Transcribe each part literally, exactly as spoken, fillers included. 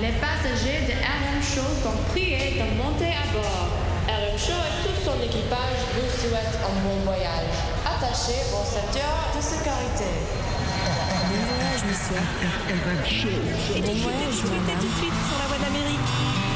Les passagers de R M Show sont priés de monter à bord. R M Show et tout son équipage vous souhaitent un bon voyage. Attachez vos ceintures de sécurité. Bon voyage, monsieur. R M Show. Et bon voyage, madame. Tout de suite sur la voie d'Amérique.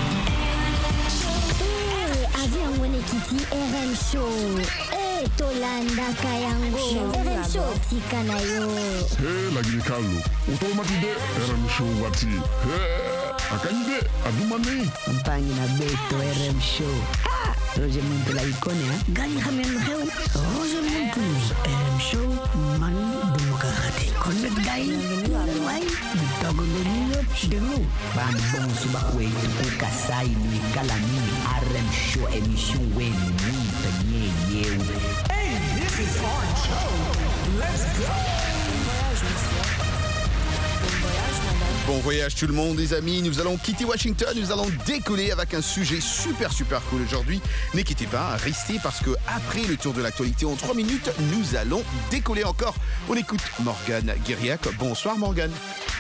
Eh, avion mwene kiti R M Show. Eh, tolanda kayango. R M Show tika na yo. Hey, lagi Carlo. Automatide R M Show wati. Hey, akanyide adumani. Mpangi na beto R M Show. Ah, Roger Muntu la ikone ha. Gani khamen kheu. Roger Muntu. R M Show man demokrati. Konnet gai. Wai. Bitago lolo denu. Ban bon suba kwetu kukasai ni kalami. R M Show emission wen munta nye yeu. Hey, this is our show. Let's go. Bon voyage, monsieur. Bon voyage, madame. Bon voyage tout le monde les amis, nous allons quitter Washington, nous allons décoller avec un sujet super super cool aujourd'hui. Ne quittez pas, restez parce que après le tour de l'actualité en trois minutes, nous allons décoller encore. On écoute Morgane Guériac. Bonsoir Morgane.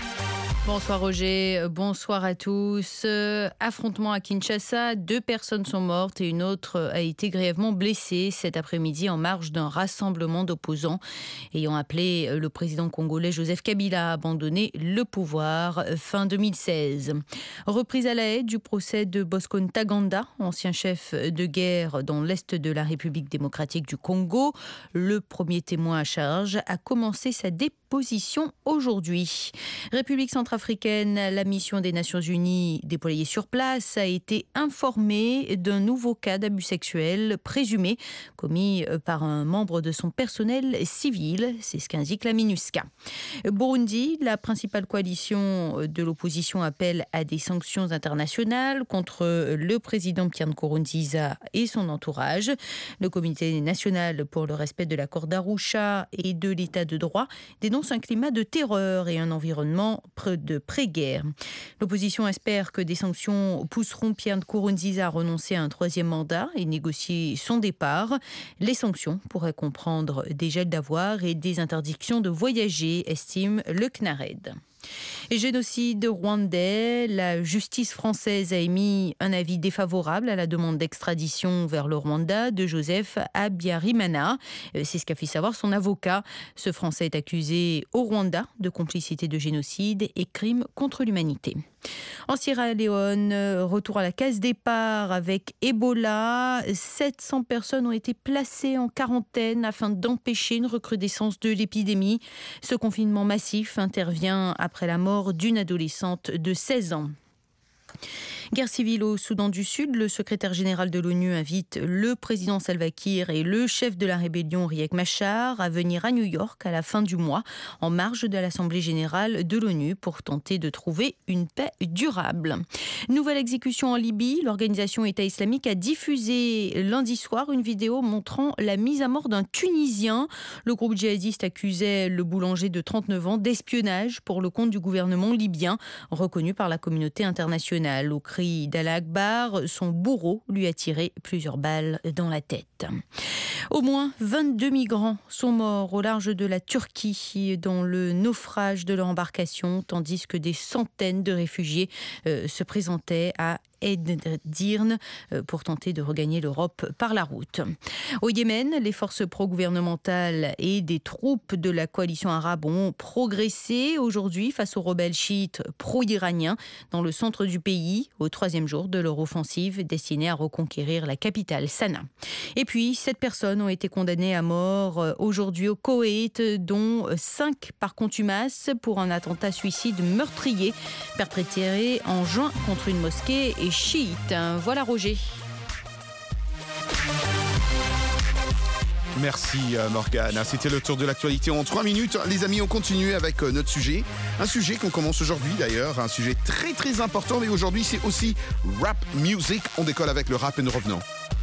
Bonsoir Roger, bonsoir à tous. Euh, affrontement à Kinshasa, deux personnes sont mortes et une autre a été grièvement blessée cet après-midi en marge d'un rassemblement d'opposants ayant appelé le président congolais Joseph Kabila à abandonner le pouvoir fin deux mille seize. Reprise à la haie du procès de Bosco Ntaganda, ancien chef de guerre dans l'est de la République démocratique du Congo. Le premier témoin à charge a commencé sa déposition aujourd'hui. République centrafricaine, la mission des Nations Unies déployée sur place a été informée d'un nouveau cas d'abus sexuels présumé commis par un membre de son personnel civil. C'est ce qu'indique la MINUSCA. Burundi, la principale coalition de l'opposition appelle à des sanctions internationales contre le président Pierre Nkurunziza et son entourage. Le Comité national pour le respect de l'accord d'Arusha et de l'état de droit dénonce un climat de terreur et un environnement de pré-guerre. L'opposition espère que des sanctions pousseront Pierre Nkurunziza à renoncer à un troisième mandat et négocier son départ. Les sanctions pourraient comprendre des gels d'avoirs et des interdictions de voyager, estime le C N A R E D. Génocide rwandais, la justice française a émis un avis défavorable à la demande d'extradition vers le Rwanda de Joseph Habyarimana. C'est ce qu'a fait savoir son avocat. Ce Français est accusé au Rwanda de complicité de génocide et crimes contre l'humanité. En Sierra Leone, retour à la case départ avec Ebola. sept cents personnes ont été placées en quarantaine afin d'empêcher une recrudescence de l'épidémie. Ce confinement massif intervient après la mort d'une adolescente de seize ans. Guerre civile au Soudan du Sud, le secrétaire général de l'ONU invite le président Salva Kiir et le chef de la rébellion Riek Machar à venir à New York à la fin du mois, en marge de l'Assemblée générale de l'ONU, pour tenter de trouver une paix durable. Nouvelle exécution en Libye, l'organisation État islamique a diffusé lundi soir une vidéo montrant la mise à mort d'un Tunisien. Le groupe djihadiste accusait le boulanger de trente-neuf ans d'espionnage pour le compte du gouvernement libyen, reconnu par la communauté internationale. Au cri d'Allah Akbar, son bourreau lui a tiré plusieurs balles dans la tête. Au moins vingt-deux migrants sont morts au large de la Turquie dans le naufrage de leur embarcation, tandis que des centaines de réfugiés euh, se présentaient à Edirne pour tenter de regagner l'Europe par la route. Au Yémen, les forces pro-gouvernementales et des troupes de la coalition arabe ont progressé aujourd'hui face aux rebelles chiites pro-iraniens dans le centre du pays, au troisième jour de leur offensive destinée à reconquérir la capitale Sanaa. Et puis, sept personnes ont été condamnées à mort aujourd'hui au Koweït, dont cinq par contumace pour un attentat suicide meurtrier perpétré en juin contre une mosquée et chiite. Voilà Roger. Merci Morgane. C'était le tour de l'actualité en trois minutes. Les amis, on continue avec notre sujet. Un sujet qu'on commence aujourd'hui d'ailleurs. Un sujet très très important. Mais aujourd'hui, c'est aussi rap music. On décolle avec le rap et nous revenons.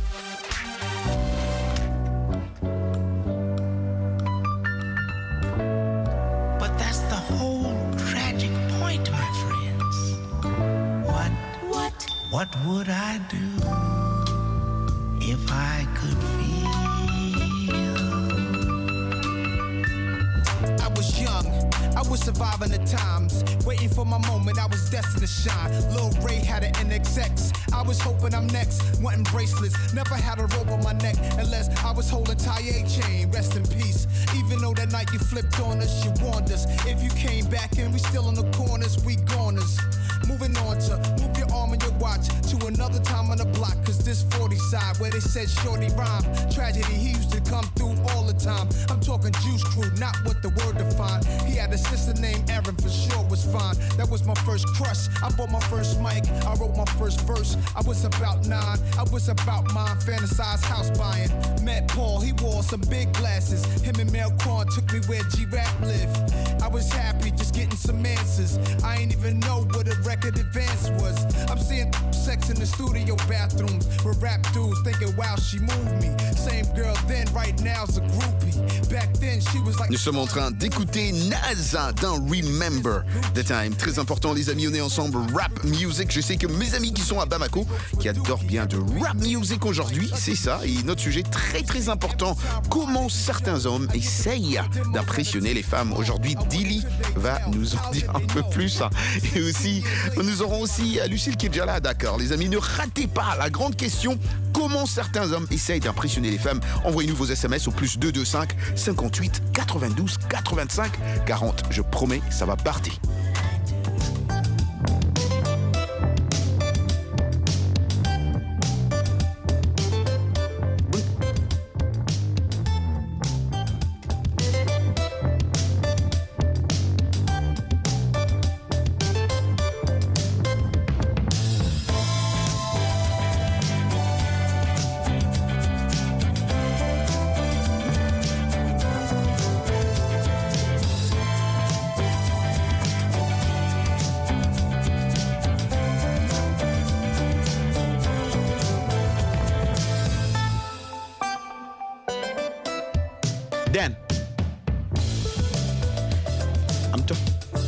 But that's the whole tragic point, my friends. What, what, what would I do if I could feel? I was young, I was surviving the times, waiting for my moment, I was destined to shine. Lil Ray had an N X X, I was hoping I'm next. Wanting bracelets, never had a rope on my neck, unless I was holding Taye chain, rest in peace. Even though that night you flipped on us, you warned us. If you came back and we still in the corners, we goners. Moving on to move your arm and your watch to another time on the block, cause this forty side where they said shorty rhyme. Tragedy, he used to come through all the time. I'm talking Juice Crew, not what the word defined. He had a sister named Erin, for sure was fine. That was my first crush, I bought my first mic, I wrote my first verse. I was about nine, I was about mine, fantasized house buying. Met Paul, he wore some big glasses. Him and Mel Korn took me where G-Rap lived. I was happy just getting some answers. I ain't even know what a record advance was. I'm seeing sex in the studio bathrooms with rap dudes thinking, wow, she moved me. Same girl then, right now's a groupie. Back then, she was like... Nous sommes en train d'écouter Nasa dans Remember the Time. Très important, les amis, on est ensemble. Rap music. Je sais que mes amis qui sont à Bamako, qui adorent bien de rap music aujourd'hui, c'est ça. Et notre sujet très très important, comment certains hommes essayent d'impressionner les femmes. Aujourd'hui, Dilly va nous en dire un peu plus. Et aussi, nous aurons aussi Lucille qui est déjà là, d'accord. Les amis, ne ratez pas la grande question, comment certains hommes essayent d'impressionner les femmes. Envoyez-nous vos S M S au plus deux deux cinq cinquante-huit quatre-vingt-douze quatre-vingt-cinq quarante. Je promets, ça va partir. Dan. I'm t-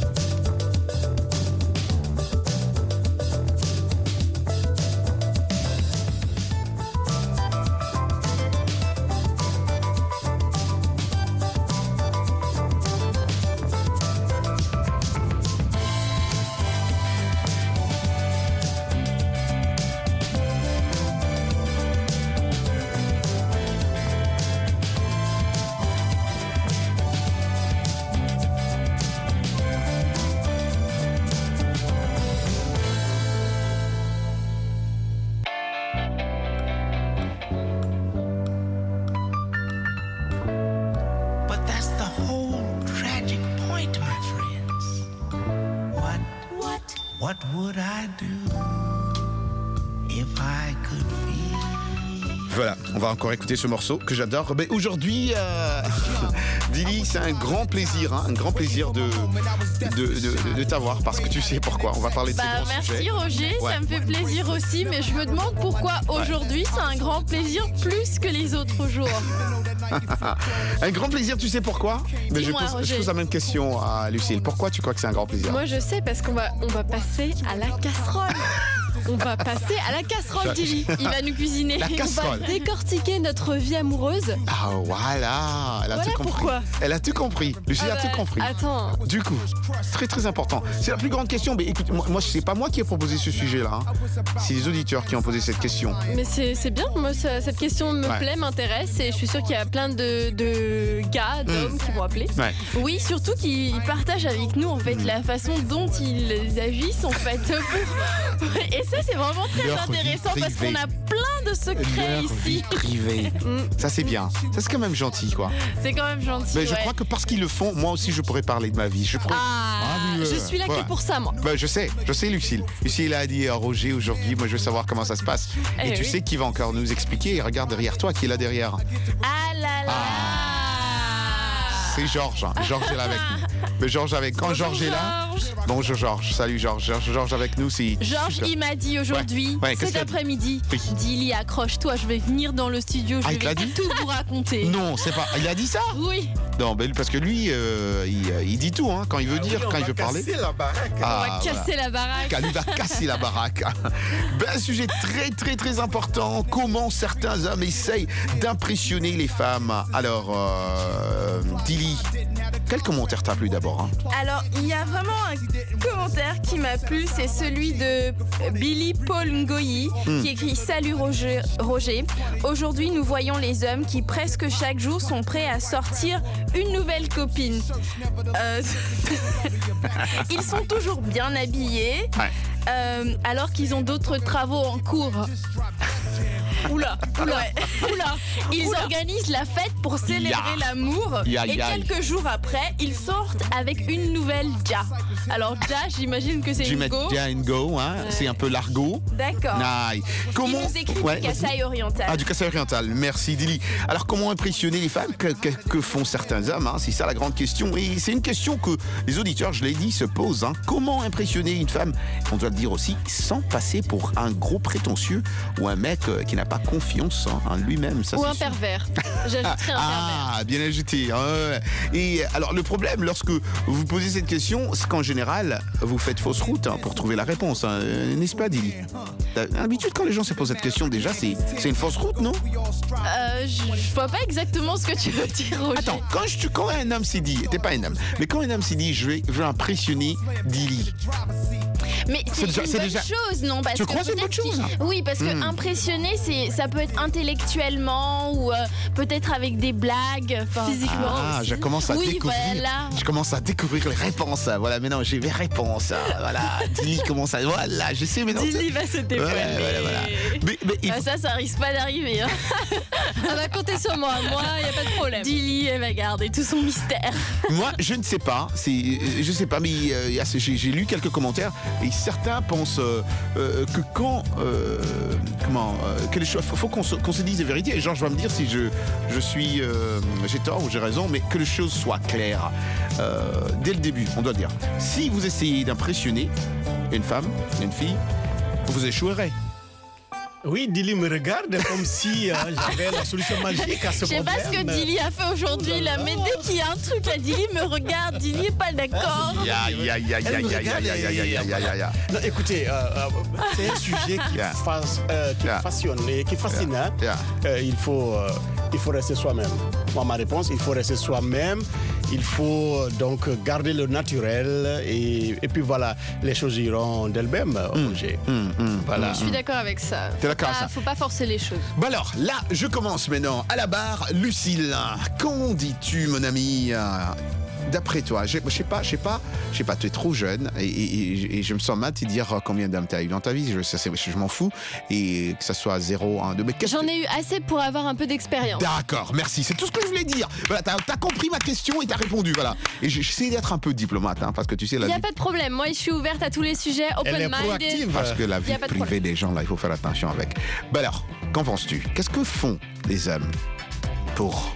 What would I do if I could feel? Voilà, on va encore écouter ce morceau que j'adore. Mais aujourd'hui, euh, Dilly, c'est un grand plaisir, hein, un grand plaisir de, de, de, de, de t'avoir, parce que tu sais pourquoi. On va parler de bah, ces grands merci sujets. Roger, Ouais. ça me fait plaisir aussi, mais je me demande pourquoi aujourd'hui c'est un grand plaisir plus que les autres jours. Un grand plaisir, tu sais pourquoi? Mais je Dis-moi, pose, je Roger. pose la même question à Lucille. Pourquoi tu crois que c'est un grand plaisir? Moi je sais parce qu'on va, on va passer à la casserole. On va passer à la casserole, Dilly. Il va nous cuisiner. La casserole. On va décortiquer notre vie amoureuse. Ah voilà, elle a Voilà tout compris. pourquoi. Elle a tout compris. Lucille Ah a bah, tout compris. Attends. Du coup, très très important. C'est la plus grande question. Mais écoute, moi, moi c'est pas moi qui ai proposé ce sujet-là. hein. C'est les auditeurs qui ont posé cette question. Mais c'est c'est bien, moi ça- cette question me Ouais. plaît, m'intéresse et je suis sûre qu'il y a plein de, de gars, d'hommes qui vont appeler. Ouais. Oui, surtout qu'ils partagent avec nous en fait la façon dont ils agissent en fait. Pour... Et ça c'est vraiment très Leur vie intéressant parce privée. qu'on a plein de secrets Leur vie ici. privée. Ça c'est bien. Ça c'est quand même gentil quoi. C'est quand même gentil. Mais je ouais. crois que parce qu'ils le font, moi aussi je pourrais parler de ma vie. Je pourrais... Ah, oui, je euh, suis là voilà. que pour ça moi. Bah, je sais, je sais Lucille. Lucille a dit à Roger aujourd'hui, moi je veux savoir comment ça se passe. Eh Et tu oui. sais qui va encore nous expliquer. Et regarde derrière toi, qui est là derrière. Ah là là. C'est Georges. Georges est là avec nous. Mais Georges avec. Quand Bonjour, Georges est là. Georges. Bonjour Georges. Salut Georges. Georges, Georges avec nous, c'est. Georges, super. il m'a dit aujourd'hui, Ouais, ouais, qu'est-ce cet qu'il a dit après-midi, Oui. Dilly, accroche-toi, je vais venir dans le studio, je Ah, il te vais l'a dit tout vous raconter. Non, c'est pas. Il a dit ça? Oui, Non, ben, parce que lui, euh, il, il dit tout hein, quand il veut Ah dire, oui, on quand il va veut parler. casser la baraque. Ah, On va casser voilà. la baraque. Quand il va casser la baraque. Ben, un sujet très très très important. Comment certains hommes essayent d'impressionner les femmes. Alors, euh, Dilly, quel commentaire t'a plu d'abord hein? Alors, il y a vraiment un commentaire qui m'a plu, c'est celui de Billy Paul Ngoyi Hmm. qui écrit « Salut Roger, Roger. Aujourd'hui, nous voyons les hommes qui presque chaque jour sont prêts à sortir une nouvelle copine. Euh, Ils sont toujours bien habillés, Ouais. euh, alors qu'ils ont d'autres travaux en cours. Oula, oula, oula. Ils Oula. organisent la fête pour célébrer Ya. l'amour Ya, et ya. quelques jours après, ils sortent avec une nouvelle Ja. Alors Ja, j'imagine que c'est Je vais une mettre go. bien une go, hein. Ouais. C'est un peu l'argot. D'accord. Nice. Comment Il nous écrit Ouais, du vas-y. Kasaï oriental. Ah, du Kasaï oriental. Merci, Dilly. Alors, comment impressionner les femmes que, que- que font certains hommes hein? C'est ça la grande question. Et c'est une question que les auditeurs, je l'ai dit, se posent. hein. Comment impressionner une femme, on doit le dire aussi, sans passer pour un gros prétentieux ou un mec euh, qui n'a pas confiance en en lui-même. Ça, Ou c'est un sûr. pervers. J'ajouterais un pervers. Ah, bien ajouté. hein, ouais. Et alors, le problème, lorsque vous posez cette question, c'est qu'en général, vous faites fausse route hein, pour trouver la réponse. hein. Euh, N'est-ce pas, Dilly? D'habitude, quand les gens se posent cette question, déjà, c'est c'est une fausse route, non? Euh, je je vois pas exactement ce que tu veux dire, Roger. Attends, quand, je, quand un homme s'est dit, t'es pas un homme, mais quand un homme s'est dit, je vais, je vais impressionner Dilly. Mais C'est c'est déjà- une c'est bonne déjà- chose, non? Parce Tu que crois que c'est une peut-être bonne chose qu'il- Oui, parce que Hmm. impressionner, c'est, ça peut être intellectuellement ou euh, peut-être avec des blagues, enfin, physiquement. Ah, aussi. je commence à oui, découvrir. voilà. Je commence à découvrir les réponses. hein. Voilà, maintenant j'ai mes réponses. hein. Voilà, Dilly commence à. Voilà, je sais maintenant. Dilly va se dévoiler. Ouais, voilà, voilà. Mais, mais il Ah, faut- ça, ça risque pas d'arriver. Hein. Elle va compter sur moi. Moi, il n'y a pas de problème. Dilly, elle va garder tout son mystère. Moi, je ne sais pas. C'est, euh, je sais pas, mais euh, il y a- j'ai, j'ai lu quelques commentaires et certains pensent euh, euh, que quand, euh, comment, euh, que les choses, faut, faut qu'on se, qu'on se dise la vérité. Et Georges va me dire si je, je suis, euh, j'ai tort ou j'ai raison, mais que les choses soient claires euh, dès le début. On doit le dire. Si vous essayez d'impressionner une femme, une fille, vous échouerez. Oui, Dilly me regarde comme si euh, j'avais la solution magique à ce Je sais problème. pas ce que Dilly a fait aujourd'hui, là, mais dès qu'il y a un truc à Dilly, me regarde, Dilly est pas d'accord. Ya, ya, ya, ya, Elle me ya, ya, regarde ya, ya, ya, et- ya, ya, ya, ya. Non, écoutez, euh, euh, c'est un sujet qui, Yeah. fasse, euh, qui Yeah. fascine et qui fascine. hein. Yeah. Euh, il, faut, euh, il faut rester soi-même. Moi, ma réponse, il faut rester soi-même. Il faut euh, donc garder le naturel et, et puis voilà, les choses iront d'elles-mêmes, Roger. Hum, hum, Voilà. Je suis d'accord avec ça. T'es d'accord avec Ah, ça? Faut pas forcer les choses. Bon alors, là, je commence maintenant. À la barre, Lucille, qu'en dis-tu, mon ami euh, D'après toi, je je sais pas, je sais pas, je sais pas, tu es trop jeune et, et- et je me sens mal de te dire combien d'hommes tu as eu dans ta vie. Je, ça, c'est- je m'en fous. Et que ça soit zéro, un, deux. Mais qu'est-ce J'en que- ai eu assez pour avoir un peu d'expérience. D'accord, merci. C'est tout ce que je voulais dire. Voilà, t'as as compris ma question et t'as répondu. Voilà. Et j'ai- j'essaie d'être un peu diplomate, hein, parce que tu sais, Il la n'y a vie. pas de problème. Moi, je suis ouverte à tous les sujets. Elle est Open-minded. proactive. Parce que la Y vie a pas de privée problème. des gens, là, il faut faire attention avec. Ben alors, qu'en penses-tu? Qu'est-ce que font les hommes pour...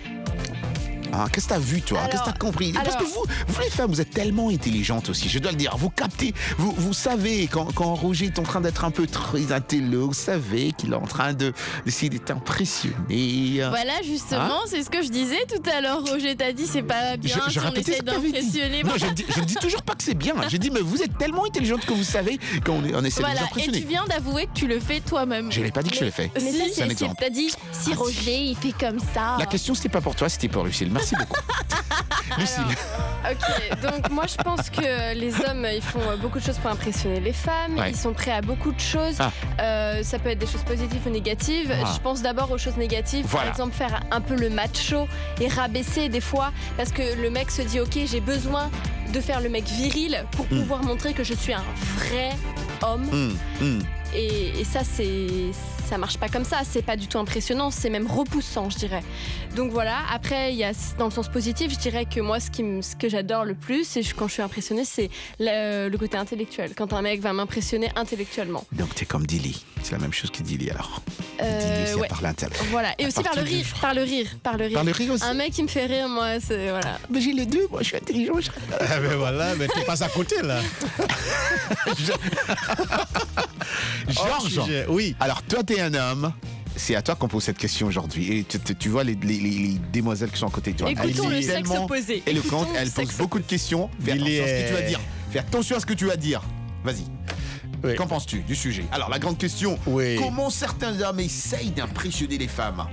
Ah, qu'est-ce que t'as vu, toi? Qu'est-ce que t'as compris? Parce alors- que vous, vous, les femmes, vous êtes tellement intelligentes aussi, je dois le dire. Vous captez, vous, vous savez, quand, quand Roger est en train d'être un peu très intello, vous savez qu'il est en train de, d'essayer d'être impressionné. Voilà, justement, Hein c'est ce que je disais tout à l'heure. Roger t'a dit, c'est pas bien Je, je si on répétais essaie ce que t'avais dit. d'impressionner. Non, je ne dis, je ne dis toujours pas que c'est bien. J'ai dit, mais vous êtes tellement intelligente que vous savez qu'on on essaie de Voilà, vous et impressionner. tu viens d'avouer que tu le fais toi-même. Je n'ai pas dit que je l'ai fait. Mais ça, c'est un c'est, c'est, exemple. t'as dit, si Roger, il fait comme ça. La question, c'était pas pour toi, c'était pour Lucille. Merci beaucoup. Lucille. Ok, donc moi je pense que les hommes ils font beaucoup de choses pour impressionner les femmes, Ouais. ils sont prêts à beaucoup de choses. Ah. Euh, ça peut être des choses positives ou négatives. Ah. Je pense d'abord aux choses négatives, Voilà. par exemple faire un peu le macho et rabaisser des fois parce que le mec se dit ok j'ai besoin de faire le mec viril pour Mm. pouvoir montrer que je suis un vrai homme. Hum, hum. Et, et ça, c'est, ça marche pas comme ça. C'est pas du tout impressionnant. C'est même repoussant, je dirais. Donc voilà. Après, il y a dans le sens positif, je dirais que moi, ce, qui me- ce que j'adore le plus, et je- quand je suis impressionnée, c'est le, le côté intellectuel. Quand un mec va m'impressionner intellectuellement. Donc t'es comme Dilly. C'est la même chose que Dilly alors. Euh, Dilly aussi ouais. par l'intérieur. Voilà. Et À aussi par part le tous les rire, jours. par le rire, par le rire. Par le rire aussi. Un mec qui me fait rire, moi, c'est voilà. Mais j'ai les deux, moi je suis intelligent. Je... Ah ben voilà, mais t'es pas à côté là. Georges, Hors sujet, oui. alors toi t'es un homme, c'est à toi qu'on pose cette question aujourd'hui. Et tu, tu, tu vois les, les, les, les demoiselles qui sont à côté de toi. Écoutons elle le est sexe tellement opposé. éloquente, Écoutons le elle pose sexe beaucoup de questions. Fais Il attention à ce que est- tu vas dire. Fais attention à ce que tu vas dire. Vas-y. Oui. Qu'en penses-tu du sujet? Alors, la grande question. Oui. Comment certains hommes essayent d'impressionner les femmes?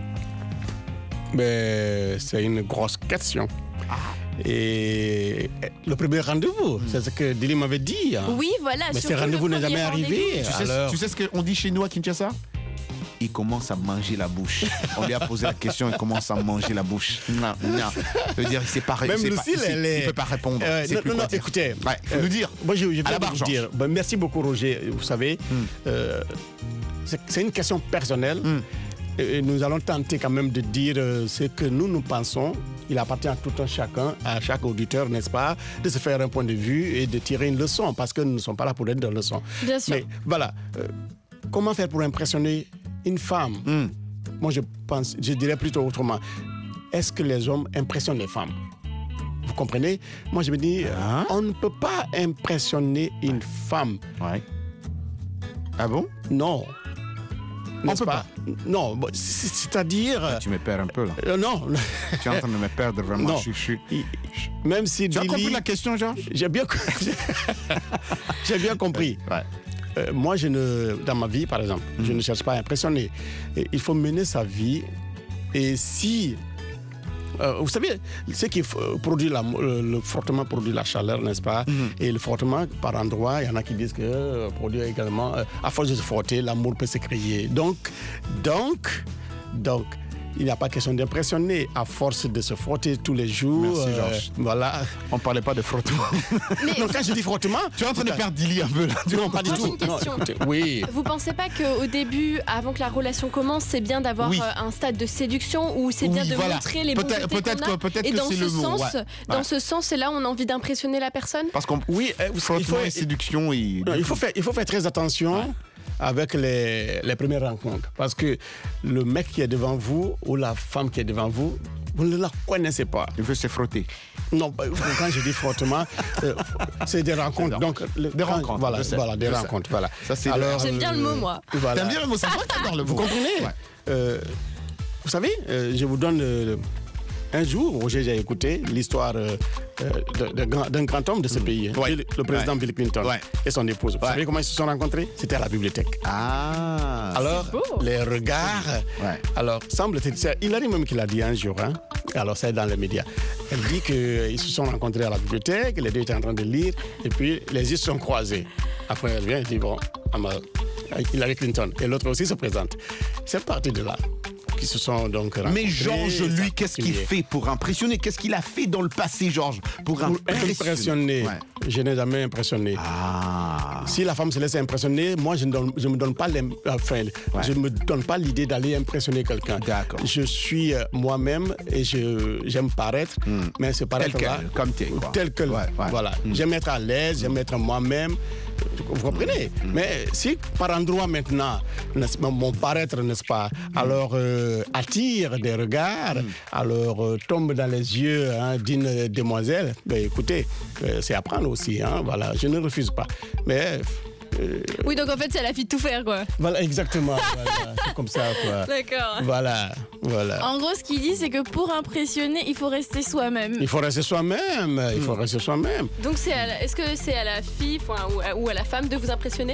Mais c'est une grosse question. Ah. Et le premier rendez-vous, c'est ce que Dili m'avait dit. hein. Oui, voilà. Mais surtout ce rendez-vous le n'est jamais premier arrivé. rendez-vous. Tu sais, Alors- tu sais ce qu'on dit chez nous à Kinshasa? Il commence à manger la bouche. On lui a posé la question, il commence à manger la bouche. Non, non. Je veux dire, il sait pas Même il sait Lucille, pas, il sait- elle est- il peut pas répondre. Euh, Il sait non, plus non, quoi non, dire. écoutez. Ouais, il faut euh, nous dire. Moi, je, je viens À la de barre, vous Georges. dire. Ben, merci beaucoup, Roger. Vous savez, euh, c'est c'est une question personnelle. Et nous allons tenter quand même de dire euh, ce que nous, nous pensons. Il appartient à tout un chacun, à chaque auditeur, n'est-ce pas, de se faire un point de vue et de tirer une leçon, parce que nous ne sommes pas là pour être de leçon. Bien sûr. Mais voilà, euh, comment faire pour impressionner une femme? Moi, je pense, je dirais plutôt autrement. Est-ce que les hommes impressionnent les femmes? Vous comprenez? Moi, je me dis, Hein? on ne peut pas impressionner une femme. Ouais. Ah bon? Non. N'est-ce peut pas. Non, bon, c'est- c'est-à-dire... Tu me perds un peu là. Euh, non. Tu es en train de me perdre vraiment. Non. Je, je, Il- Même si Tu as Dili- compris la question, Georges? J'ai bien, co- j'ai bien compris. Ouais. Euh, moi, je ne, dans ma vie, par exemple, je ne cherche pas à impressionner. Et il faut mener sa vie. Et si... euh, vous savez, ce qui f- produit la, le, le frottement produit la chaleur, n'est-ce pas? Et le frottement, par endroit, il y en a qui disent que euh, produit également, euh, à force de se frotter, l'amour peut se créer. Donc, donc, donc, il n'y a pas question d'impressionner. À force de se frotter tous les jours, Merci, Georges. voilà. On ne parlait pas de frottement. Non, quand je dis frottement, Tu es en train de perdre Dili un peu là. non, pas du Moi, j'ai tout. une question. Non, écoutez, oui. Vous pensez pas qu'au début, avant que la relation commence, c'est bien d'avoir Oui. euh, un stade de séduction où c'est bien Oui, de voilà. montrer les bons Peut-être- côtés peut-être qu'on a. que- peut-être Et que dans c'est ce le mot, sens, ouais. dans Ouais. ce sens, c'est là où on a envie d'impressionner la personne. Parce qu'on Oui, euh, il frottement faut, et séduction, il... non, il faut faire, il faut faire très attention avec les, les premières rencontres. Parce que le mec qui est devant vous ou la femme qui est devant vous, vous ne la connaissez pas. il veut se frotter. Non, bah, quand je dis frottement, euh, c'est des rencontres. Donc, le- Des quand- rencontres, Voilà, je sais, voilà des je sais. rencontres. Voilà. Ça, c'est Alors, J'aime bien le mot, moi. Voilà. T'aimes bien le mot? Ça va, t'adores le mot. Vous comprenez? Ouais. Euh, Vous savez, euh, je vous donne... euh, un jour, Roger, j'ai écouté l'histoire euh, euh, de- de grand- d'un grand homme de ce pays, hein, Ouais. Bill- le président Ouais. Bill Clinton Ouais. et son épouse. Vous Ouais. savez comment ils se sont rencontrés? C'était à la bibliothèque. Ah. Alors, beau. les regards. Ouais. Alors, semble-t-il, c'est Hillary même qui l'a dit un jour. Hein, alors, c'est dans les médias. Elle dit qu'ils se sont rencontrés à la bibliothèque, les deux étaient en train de lire, et puis les yeux se sont croisés. Après, elle vient et dit bon, Ama- Hillary Clinton. Et l'autre aussi se présente. C'est parti de là. Qui se sont donc rencontrés. Mais Georges, lui, Ça qu'est-ce qu'il continuait. fait pour impressionner? Qu'est-ce qu'il a fait dans le passé, Georges? Pour Pour impressionner. impressionner. Ouais. Je n'ai jamais impressionné. Ah. Si la femme se laisse impressionner, moi, je ne donne- je me donne pas l'im- enfin, je me donne pas l'idée d'aller impressionner quelqu'un. D'accord. Je suis euh, moi-même et je j'aime paraître, mais ce paraître là, quel, comme t'es, quoi. tel que Ouais, ouais. voilà. J'aime être à l'aise, j'aime être moi-même. Vous comprenez? Mais si par endroit maintenant, n'est-ce pas, mon paraître, n'est-ce pas, alors euh, attire des regards, alors euh, tombe dans les yeux hein, d'une demoiselle, ben écoutez, euh, c'est à prendre aussi, hein, voilà, je ne refuse pas. Mais euh, Oui, donc en fait, c'est à la fille de tout faire, quoi. voilà, exactement, voilà, c'est comme ça, quoi. D'accord. Voilà, voilà. En gros, ce qu'il dit, c'est que pour impressionner, il faut rester soi-même. Il faut rester soi-même, il faut rester soi-même. Donc, c'est à la- est-ce que c'est à la fille enfin, ou, à, ou à la femme de vous impressionner?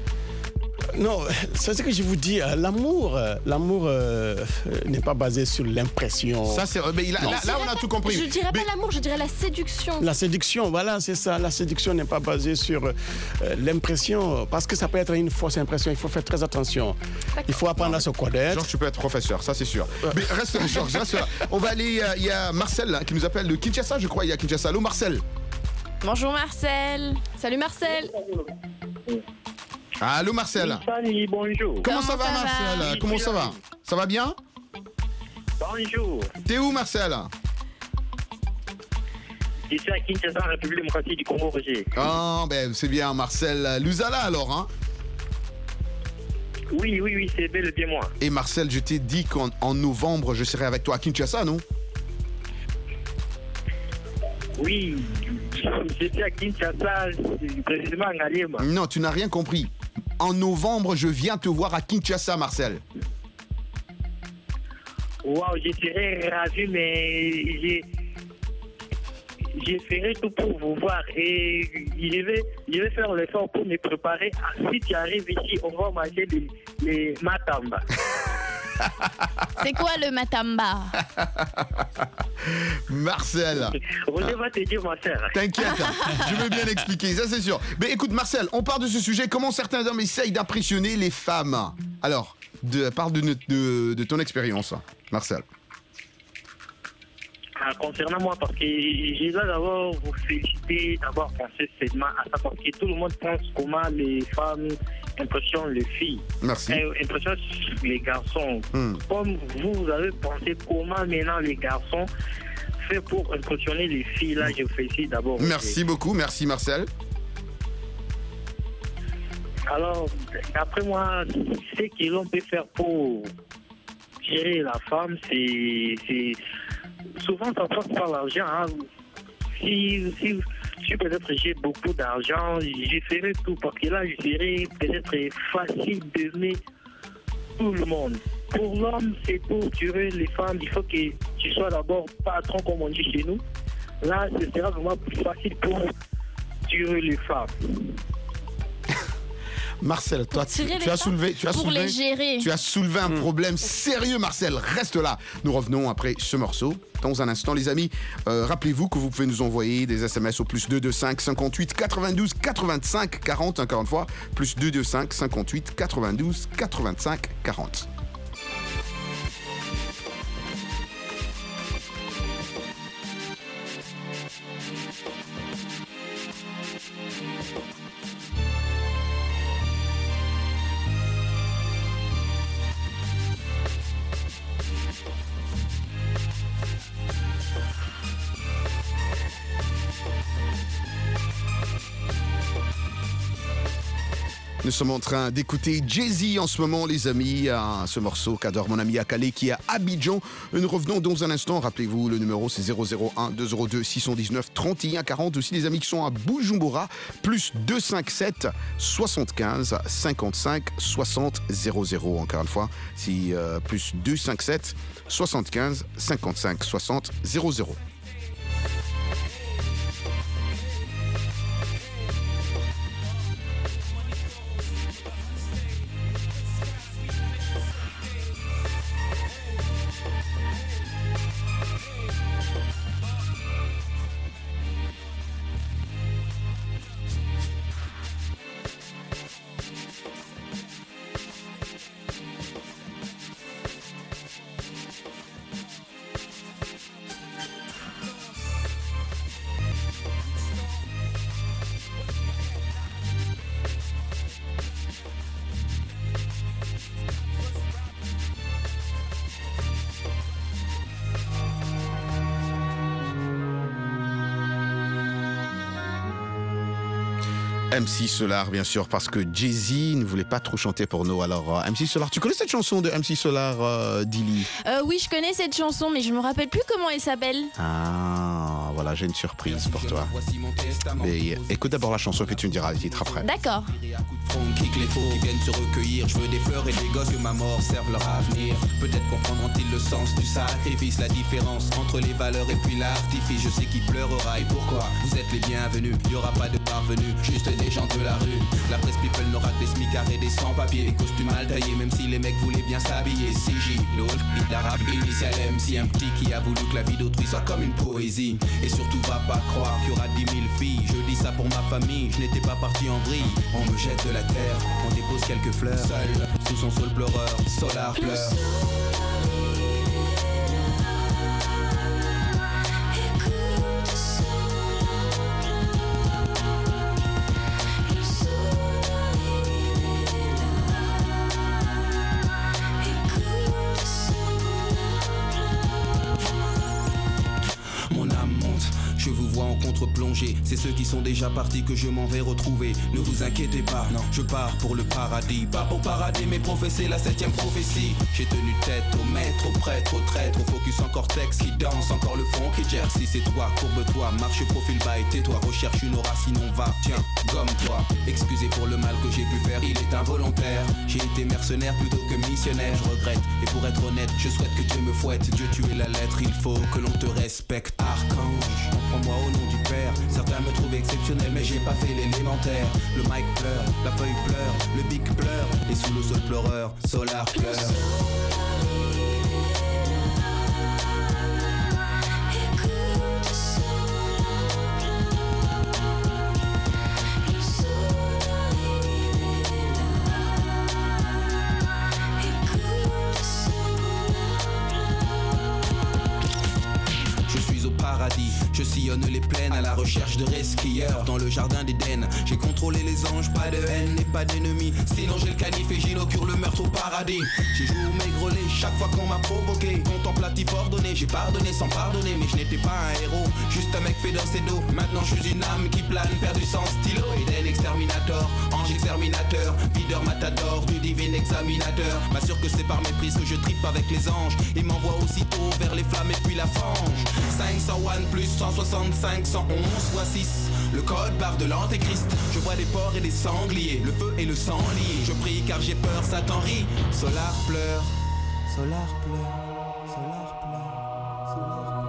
Non, c'est ce que je vous dis, euh, l'amour, euh, l'amour euh, euh, n'est pas basé sur l'impression. Ça, c'est. Mais il a- là, là, on a tout compris. Je dirais Mais- pas l'amour, je dirais la séduction. La séduction, voilà, c'est ça. La séduction n'est pas basée sur euh, l'impression, parce que ça peut être une fausse impression. Il faut faire très attention. Il faut apprendre à se connaître. Georges, tu peux être professeur, ça c'est sûr. Mais reste là, Georges, reste là. On va aller. euh, Il y a Marcel là, qui nous appelle de Kinshasa, je crois. Il y a Kinshasa. Allô, Marcel. Bonjour Marcel. Salut Marcel. Allô, Marcel. Salut, bonjour. Comment, Comment ça va, ça va? Marcel? Comment ça va? Ça va bien? Bonjour. T'es où, Marcel? Je suis à Kinshasa, République démocratique du Congo, Roger. Ah, ben c'est bien, Marcel Luzala alors, hein? Oui, oui, oui, c'est bel et bien moi. Et Marcel, je t'ai dit qu'en en novembre, je serai avec toi à Kinshasa, non? Oui, je suis à Kinshasa, précisément à Ngaliema. Non, tu n'as rien compris. En novembre, je viens te voir à Kinshasa, Marcel. Waouh, je serais ravi, mais j'ai, je ferai tout pour vous voir et je vais, je vais faire l'effort pour me préparer. Si tu arrives ici, on va manger les, les matamba. C'est quoi le matamba? Marcel. Roger va te dire, ma sœur. T'inquiète, je veux bien l'expliquer, ça c'est sûr. Mais écoute, Marcel, on part de ce sujet. Comment certains hommes essayent d'impressionner les femmes? Alors, de, parle de, de, de ton expérience, Marcel. Ah, concernant moi, parce que j'ai là d'abord vous féliciter d'avoir pensé seulement à ça, parce que tout le monde pense comment les femmes impressionnent les filles. Merci. Euh, impressionnent les garçons. Hmm. Comme vous, vous avez pensé comment maintenant les garçons fait pour impressionner les filles, là, je félicite d'abord. Merci beaucoup, merci Marcel. Alors, d'après moi, ce que l'on peut faire pour gérer la femme, c'est... c'est souvent, ça passe par l'argent. Hein. Si, si, si peut-être j'ai beaucoup d'argent, je ferai tout parce que là, je serai peut-être facile d'aimer tout le monde. Pour l'homme, c'est pour tuer les femmes. Il faut que tu sois d'abord patron, comme on dit chez nous. Là, ce sera vraiment plus facile pour tuer les femmes. Marcel, toi, tu, tu as soulevé, tu as pour soulevé, les gérer. tu as soulevé un mmh. problème sérieux, Marcel. Reste là. Nous revenons après ce morceau. Dans un instant, les amis, euh, rappelez-vous que vous pouvez nous envoyer des S M S au plus deux deux cinq cinquante-huit quatre-vingt-douze quatre-vingt-cinq quarante, encore une fois, plus deux deux cinq cinquante-huit quatre-vingt-douze quatre-vingt-cinq quarante. Nous sommes en train d'écouter Jay-Z en ce moment, les amis, à ce morceau qu'adore mon ami Akale qui est à Abidjan. Nous revenons dans un instant. Rappelez-vous, le numéro c'est zéro zéro un deux zéro deux six un neuf trente et un quarante. Aussi, les amis qui sont à Bujumbura, plus deux cent cinquante-sept soixante-quinze cinquante-cinq soixante zéro zéro. Encore une fois, c'est euh, plus deux cent cinquante-sept soixante-quinze cinquante-cinq soixante zéro zéro. M C Solar, bien sûr, parce que Jay-Z ne voulait pas trop chanter pour nous. Alors, euh, M C Solar, tu connais cette chanson de M C Solar, euh, Dilly? euh, Oui, je connais cette chanson, mais je me rappelle plus comment elle s'appelle. Ah, voilà, j'ai une surprise pour toi. Mais écoute d'abord la chanson, puis tu me diras le titre après. D'accord. Kick les faux qui viennent se recueillir. Je veux des fleurs et des gosses que ma mort serve leur avenir. Peut-être comprendront-ils le sens du sacrifice, la différence entre les valeurs et puis l'artifice. Je sais qui pleurera et pourquoi. Vous êtes les bienvenus, il y aura pas de parvenus, juste des gens de la rue. La presse people n'aura que des smicards et des sans-papiers, les costumes mal taillés, même si les mecs voulaient bien s'habiller. C J, le hall, l'arabe initial M C, un petit qui a voulu que la vie d'autrui soit comme une poésie. Et surtout va pas croire qu'il y aura dix mille filles. Je dis ça pour ma famille, je n'étais pas parti en vrille. On me jette de la terre, on dépose quelques fleurs. Seul, sous son sol pleureur, Solar pleure. prolonger. C'est ceux qui sont déjà partis que je m'en vais retrouver. Ne vous inquiétez pas, non, je pars pour le paradis. Pas pour parader mais professer la septième prophétie. J'ai tenu tête au maître, au prêtre, au traître, au focus en cortex qui danse, encore le fond qui gère. Si c'est toi, courbe-toi, marche profil bas et tais-toi. Recherche une aura sinon va, tiens, gomme-toi. Excusez pour le mal que j'ai pu faire, il est involontaire. J'ai été mercenaire plutôt que missionnaire, je regrette. Et pour être honnête, je souhaite que Dieu me fouette. Dieu tu es la lettre, il faut que l'on te respecte. Archange, prends-moi au nom du Père. Certains me trouvent exceptionnel mais j'ai pas fait l'élémentaire. Le mic pleure, la feuille pleure, le bic pleure. Et sous le sol pleureur, Solar pleure. Je sillonne les plaines à la recherche de resquilleurs. Dans le jardin d'Éden, j'ai contrôlé les anges, pas de haine et pas d'ennemis. Sinon j'ai le canif et j'inaugure le meurtre au paradis. J'ai joué au maigrelet chaque fois qu'on m'a provoqué. Contemplatif ordonné, j'ai pardonné sans pardonner. Mais je n'étais pas un héros, juste un mec fait dans ses dos. Maintenant je suis une âme qui plane, perdu sans stylo. Eden exterminator, ange exterminateur, videur matador du divin examinateur. M'assure que c'est par méprise que je tripe avec les anges. Et m'envoie aussitôt vers les flammes et puis la fange. cinq cent un plus cent soixante-cinq, cent onze fois six. Le code barre de l'antéchrist. Je vois des porcs et des sangliers, le feu et le sang liés. Je prie car j'ai peur, Satan rit. Solar pleure, Solar pleure, Solar pleure, Solar pleure.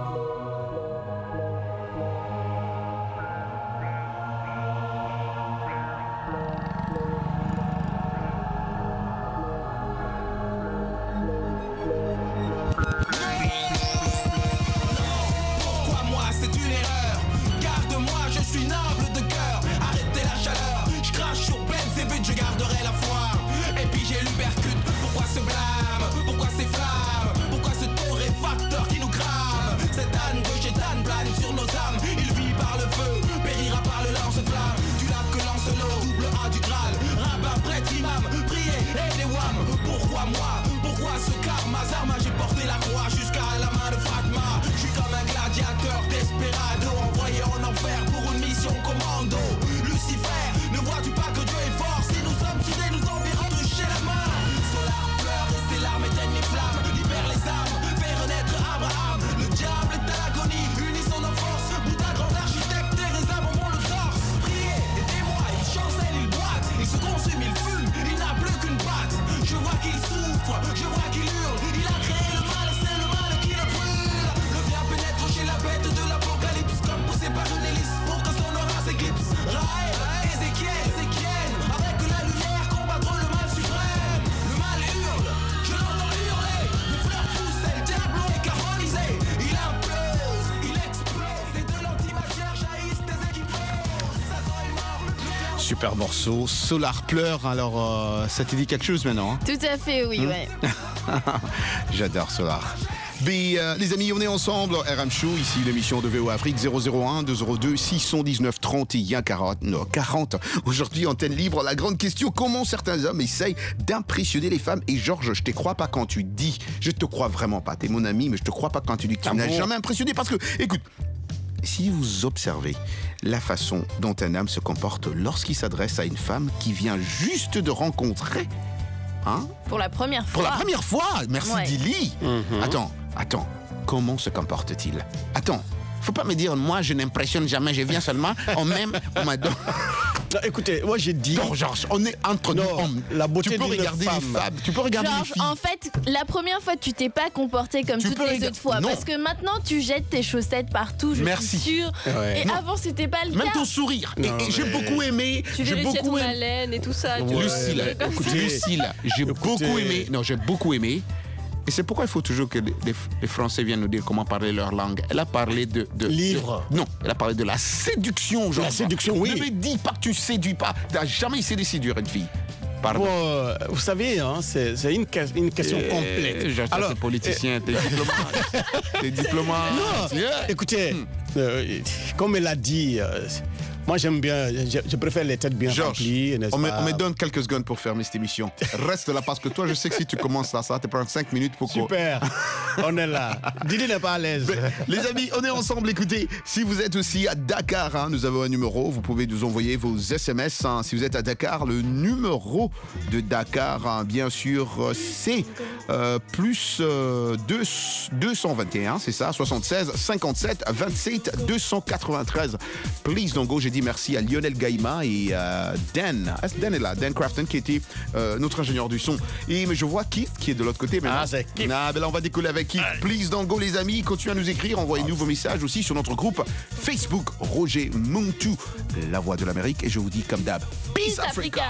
Super morceau, Solar pleure. Alors, euh, ça te dit quelque chose maintenant, hein? Tout à fait, oui, mmh. ouais. J'adore Solar. Mais, euh, les amis, on est ensemble, R M Show, ici l'émission de V O Afrique, zéro zéro un deux zéro deux six cent dix-neuf trente et un quarante. Non, quarante. Aujourd'hui, antenne libre, la grande question, comment certains hommes essayent d'impressionner les femmes? Et Georges, je te crois pas quand tu dis, je te crois vraiment pas, t'es mon ami, mais je te crois pas quand tu dis que tu ah n'as bon jamais impressionné, parce que, écoute, si vous observez la façon dont un homme se comporte lorsqu'il s'adresse à une femme qui vient juste de rencontrer, hein? Pour la première fois. Pour la première fois, merci ouais. Dilly. Mm-hmm. Attends, attends, comment se comporte-t-il? Attends, faut pas me dire, moi je n'impressionne jamais, je viens seulement, on m'aime, on m'adore. Non, écoutez, moi j'ai dit. Non, Georges, on est entre non, nous hommes. La beauté tu peux regarder femme. les femmes, tu peux regarder Georges, les filles. en fait, la première fois, tu t'es pas comporté comme tu toutes les rega- autres fois. Non. Parce que maintenant, tu jettes tes chaussettes partout, je Merci. suis sûre. Ouais. Et non. avant, c'était pas le Même cas. ton sourire. Non, et, et mais... j'ai beaucoup aimé. Tu j'ai vérifiais beaucoup ton aimé. haleine et tout ça. Tu Ouais, Lucille, ouais, écoutez, Lucille, j'ai Écoutez. beaucoup aimé. Non, j'ai beaucoup aimé. Et c'est pourquoi il faut toujours que les, les Français viennent nous dire comment parler leur langue. Elle a parlé de... de Livre. De, non, elle a parlé de la séduction. Genre, La séduction, oui. Ne me dis pas que tu séduis pas. Tu n'as jamais essayé de séduire une fille. Pardon. Bon, euh, vous savez, hein, c'est, c'est une, une question Euh, complète. Genre, Alors, t'es politicien, t'es diplomate. T'es diplomate. Non, Yeah. écoutez, Hmm. euh, comme elle a dit, euh, Moi, j'aime bien, je, je préfère les têtes bien Georges, remplies, n'est-ce on me, pas? on me donne quelques secondes pour fermer cette émission. Reste là parce que toi, je sais que si tu commences là, ça va te prendre cinq minutes pour qu'on... Super, on est là. Didi n'est pas à l'aise. Les amis, on est ensemble. Écoutez, si vous êtes aussi à Dakar, hein, nous avons un numéro. Vous pouvez nous envoyer vos S M S. Hein, si vous êtes à Dakar, le numéro de Dakar, hein, bien sûr, c'est euh, plus euh, deux cent vingt et un, c'est ça, soixante-seize cinquante-sept vingt-sept deux cent quatre-vingt-treize. Please don't go. J'ai dit merci à Lionel Gaïma et euh, Dan. Ah, Dan est là, Dan Crafton, qui était euh, notre ingénieur du son. Et mais je vois Keith qui est de l'autre côté. Ah, c'est Keith. Ah, ben là, on va décoller avec Keith. Please don't go, les amis. Continuez à nous écrire. Envoyez-nous vos messages aussi sur notre groupe Facebook Roger Muntu, la voix de l'Amérique. Et je vous dis comme d'hab, Peace, Peace Africa.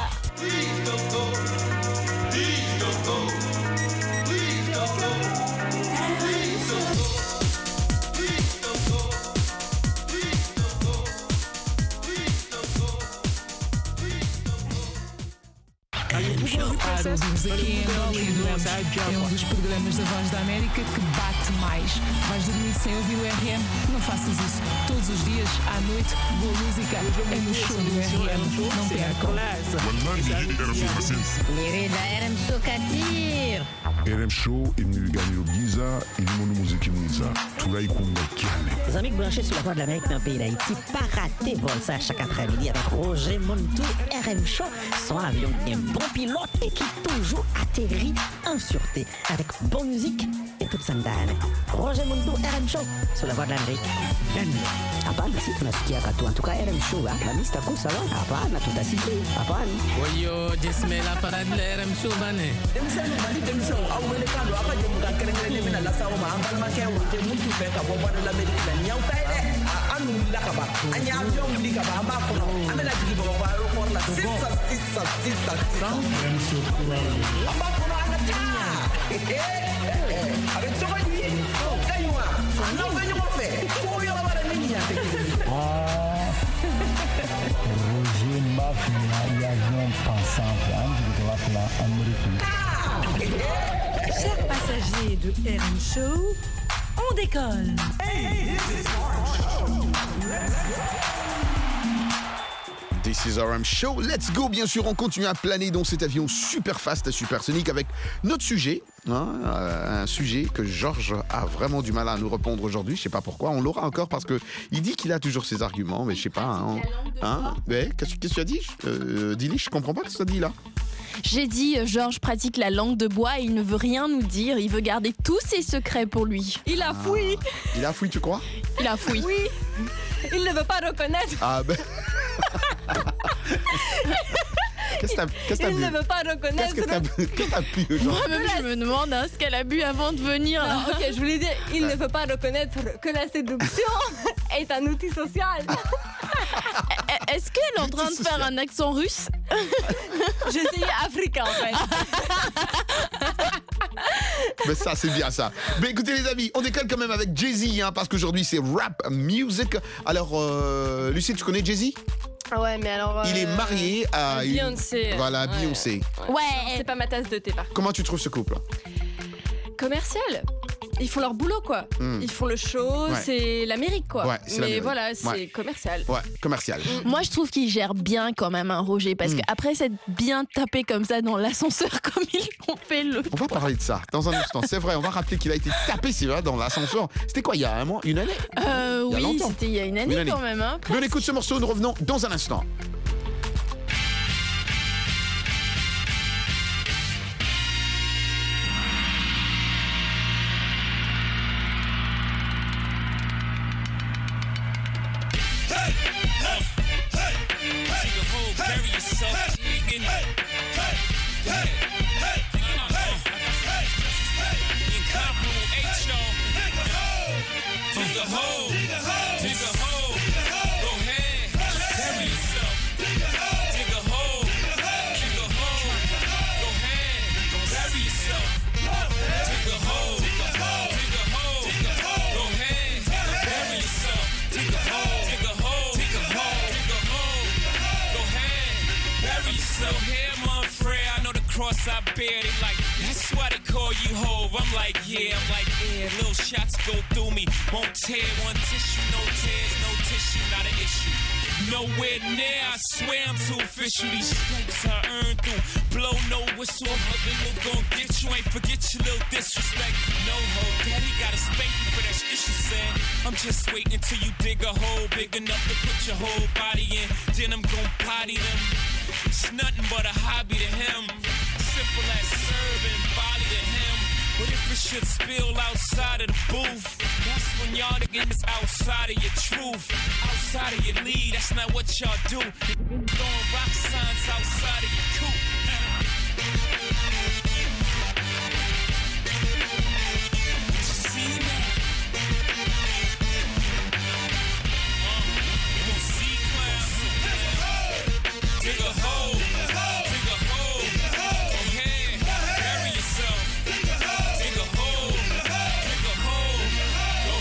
Estamos aqui em Hollywood. É um dos programas da Voz da América que bate mais. Vais dormir sem ouvir o R M? Não faças isso. Todos os dias, à noite, boa música é no show do R M. Não percam. Lirik da R M Show Katir. R M Show imniganyiro byiza irimo n'umuziki mwiza turayikunda cyane. Les amis branchés sur la Voix de l'Amérique dans le pays d'Haïti, pas rater vol ça chaque après-midi avec Roger Muntu. R M Show, son avion qui est un bon pilote et qui toujours atterrit en sûreté avec bonne musique et toute sa ndani. Roger Muntu, R M Show sur la Voix de l'Amérique. Hapana, si tunasikia katu. En tout cas, R M Show, la mista kusa lo. Hapana, tutasikia. Hapana. Oyo, jesme la parade de R M Show bane. Emisano mali demisano au wele kando apa je muka kerengere mina la sawo ma ambal ma ke wote muntu fe ka bo de l'Amérique la nyaw tay de anu la ka ba anya avion li ka ba amba ko amela digi bo ba ro ko la six six six six R M Show amba ko na ta eh eh avec toi lui kaywa non venyo mo fe ko yo la bara ni ya te ah Roger Mafia y avion pensant de la Amérique. Chers passagers de R M Show, on décolle. This is R M Show. Let's go. Bien sûr, on continue à planer dans cet avion super fast et supersonique avec notre sujet. Hein, euh, un sujet que Georges a vraiment du mal à nous répondre aujourd'hui. Je sais pas pourquoi. On l'aura encore parce que il dit qu'il a toujours ses arguments, mais je sais pas. Hein, hein mais qu'est-ce que tu as dit, euh, Dili? Je comprends pas ce que tu as dit là. J'ai dit, Georges pratique la langue de bois et il ne veut rien nous dire. Il veut garder tous ses secrets pour lui. Il a fouillé. Ah. Il a fouillé, tu crois? Il a fouillé. Oui. Il ne veut pas reconnaître. Ah ben. Qu'est-ce que t'as, qu'est-ce que t'as Il bu? ne veut pas reconnaître. Qu'est-ce que t'as, qu'est-ce que t'as bu aujourd'hui? Moi-même, je me demande hein, ce qu'elle a bu avant de venir. Non, ok, je voulais dire, il ne veut pas reconnaître que la séduction est un outil social. Est-ce qu'elle est en train de faire un accent russe? J'ai essayé africain en fait. Mais ça, c'est bien ça. Mais écoutez les amis, on décolle quand même avec Jay-Z, hein, parce qu'aujourd'hui c'est rap music. Alors, euh, Lucie, tu connais Jay-Z? Ouais, mais alors. Euh, Il est marié à Beyoncé. Une... Voilà, ouais. Beyoncé. Ouais. Non, c'est pas ma tasse de thé par contre. Comment tu trouves ce couple? Commercial. Ils font leur boulot quoi. Mm. Ils font le show, ouais. C'est l'Amérique quoi. Ouais, c'est mais l'Amérique. Voilà, c'est ouais. commercial. Ouais, commercial. Mm. Moi je trouve qu'il gère bien quand même un Roger parce mm. qu'après s'être bien tapé comme ça dans l'ascenseur comme ils l'ont fait le. On va parler de ça dans un instant. C'est vrai, on va rappeler qu'il a été tapé, c'est vrai, dans l'ascenseur. C'était quoi, il y a un mois, une année? euh, il y a Oui, c'était il y a une année, une année. quand même. Hein, on écoute ce morceau, nous revenons dans un instant. I bear it like, that's why they call you Hov. I'm like, yeah, I'm like, yeah, little shots go through me. Won't tear one tissue, no tears, no tissue, not an issue. Nowhere near, I swear I'm too official. These stripes I earned through. Blow no whistle, other little gon' get you. Ain't forget your little disrespect. No ho, daddy gotta spank you for that shit you said. I'm just waiting till you dig a hole big enough to put your whole body in. Then I'm gon' potty them. It's nothing but a hobby to him. Simple as serving body to him. But if it should spill outside of the booth, that's when y'all niggas outside of your truth, outside of your lead. That's not what y'all do. You're throwing rock signs outside of your coop. Dig a hole, dig a hole, go ahead, bury yourself. Dig a hole, dig a hole, go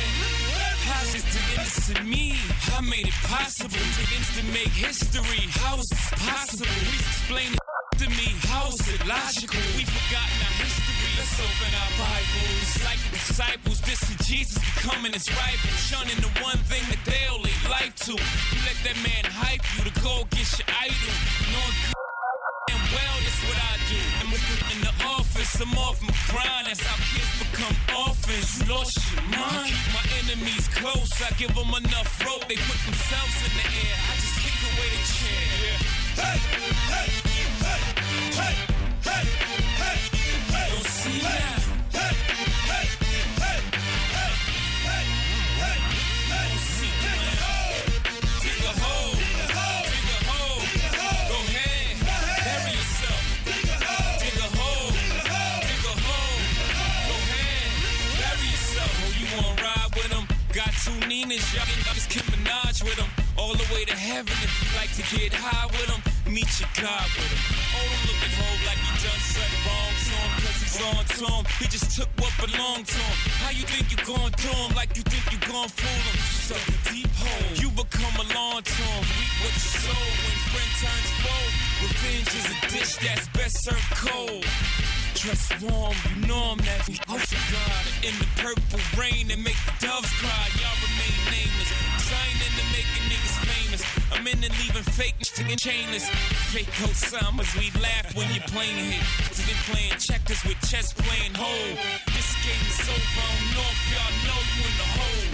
ahead. How's this to innocent me? I made it possible to instant make history. How is this possible? Please explain it to me. How is it logical? We've forgotten our history. Let's open our Bibles. Like the disciples, this is Jesus becoming his rival. Shunning the one thing that they only like to. You let that man hype you to go against your idol. Knowing damn well that's what I do. I'm in the office, I'm off my grind. That's how kids become orphans. You lost your mind. I keep my enemies close. I give them enough rope. They put themselves in the air. I just kick away the chair. Yeah. Hey, hey, hey, hey, hey, hey, hey. Don't see now. Hey, hey, hey, hey, hey, hey, hey. Don't see now. Dig a hole, dig a hole, go ahead, bury yourself. Dig a hole, dig a hole, go ahead, bury yourself. Oh, you wanna ride with them? Got two Ninas, y'all just Kim Minaj with them. All the way to heaven if you like to get high with them. Meet your God with him. Oh, don't look at Hov like he done something wrong to him, cause he's on to him. He just took what belonged to him. How you think you gon' do him like you think you gon' fool him? Suck a deep hole. You become a lawn to him. Reap what you sow when friend turns foe. Revenge is a dish that's best served cold. Dress warm, you know I'm that house of God. In the purple rain and make the doves cry. Y'all remain nameless. Trying into making niggas famous. I'm into leaving fake shit and chainless. Fake Osamas, we laugh when you're playing hit. So they playing checkers with chess playing hole. This game is over, I don't know if y'all know you in the hole.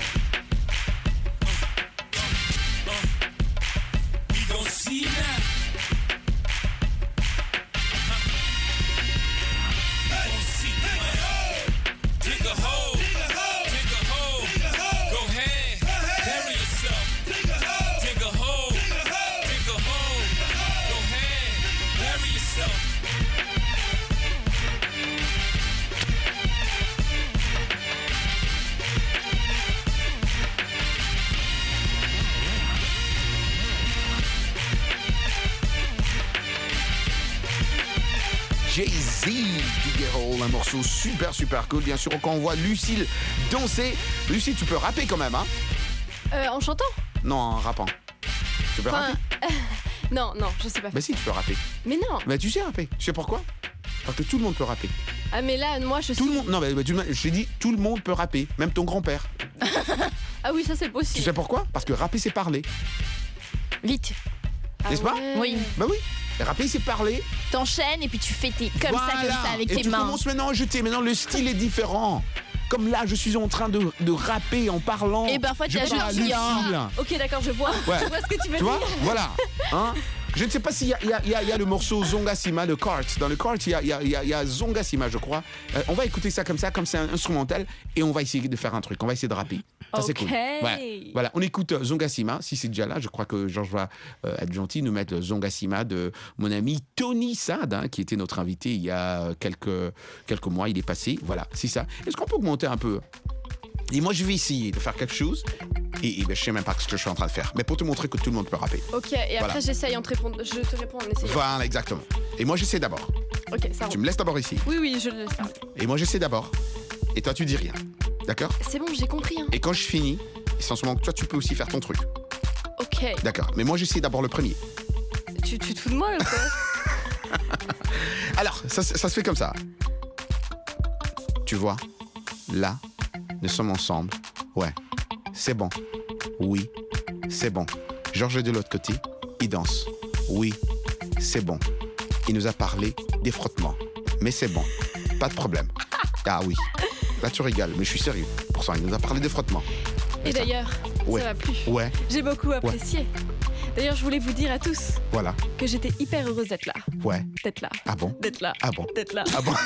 Uh, uh, uh. We gon' see now. Dig a hole, dig a hole, go ahead, bury yourself. Dig a hole, dig a hole, go ahead, bury yourself. Jay-Z, Dig a Hole, un morceau super super cool. Bien sûr, quand on voit Lucille danser, Lucille, tu peux rapper quand même, hein? Euh, en chantant? Non, en rappant. Tu peux Enfin, rapper? euh, non, non, je sais pas. Bah si, tu peux rapper. Mais non. Bah tu sais rapper. Tu sais pourquoi? Parce que tout le monde peut rapper. Ah mais là, moi je Tout suis... le monde. Non, mais bah, tu- je t'ai dit, tout le monde peut rapper, même ton grand-père. Ah oui, ça c'est Tu possible. sais pourquoi? Parce que rapper, c'est parler. Vite. N'est-ce pas? Oui. Bah oui. Rapper, c'est parler. T'enchaînes et puis tu fais tes comme ça, comme Voilà. ça, avec et tes tu mains. commences maintenant à jeter. Maintenant, le style est différent. Comme là, je suis en train de, de rapper en parlant. Et parfois, je tu as parle à juste dit, Lucille. Ah, ok, d'accord, je vois. Ouais. Je vois ce que tu veux Tu vois? dire. Voilà. Hein? Je ne sais pas s'il y a, il y a- il y a- il y a le morceau Zonga Sima, le Cart. Dans le Cart, il y a, il y a- il y a- il y a Zonga Sima, je crois. Euh, on va écouter ça comme ça, comme c'est un instrumental, et on va essayer de faire un truc. On va essayer de rapper. Ça, c'est cool. Ok. Voilà. Voilà. On écoute euh, Zonga Sima, si c'est déjà là. Je crois que Georges va euh, être gentil, nous mettre Zonga Sima de mon ami Tony Sad, hein, qui était notre invité il y a quelques, quelques mois. Il est passé. Voilà, c'est ça. Est-ce qu'on peut augmenter un peu? Et moi, je vais essayer de faire quelque chose. Et, et ben, je sais même pas ce que je suis en train de faire. Mais pour te montrer que tout le monde peut rapper. Ok, et après Voilà. j'essaye en te répondre. Je te réponds en essayant. Voilà, exactement. Et moi, j'essaie d'abord. Ok, ça Tu roule. me laisses d'abord ici. Oui, oui, je le laisse parler. Et moi, j'essaie d'abord. Et toi, tu dis rien. D'accord? C'est bon, j'ai compris. Hein. Et quand je finis, c'est en ce moment que toi, tu peux aussi faire ton truc. Ok. D'accord. Mais moi, j'essaie d'abord le premier. Tu, tu te fous de moi, là, quoi? Alors, ça, ça se fait comme ça. Tu vois, là, nous sommes ensemble. Ouais, c'est bon. Oui, c'est bon. Georges est de l'autre côté, il danse. Oui, c'est bon. Il nous a parlé des frottements. Mais c'est bon, pas de problème. Ah oui, là tu rigoles, mais je suis sérieux. Pour ça, il nous a parlé des frottements. Et d'ailleurs, Ouais. ça va plus. Ouais. J'ai beaucoup apprécié. D'ailleurs, je voulais vous dire à tous Voilà. que j'étais hyper heureuse d'être là. Ouais. D'être là. Ah bon? D'être là. Ah bon? D'être là. Ah bon?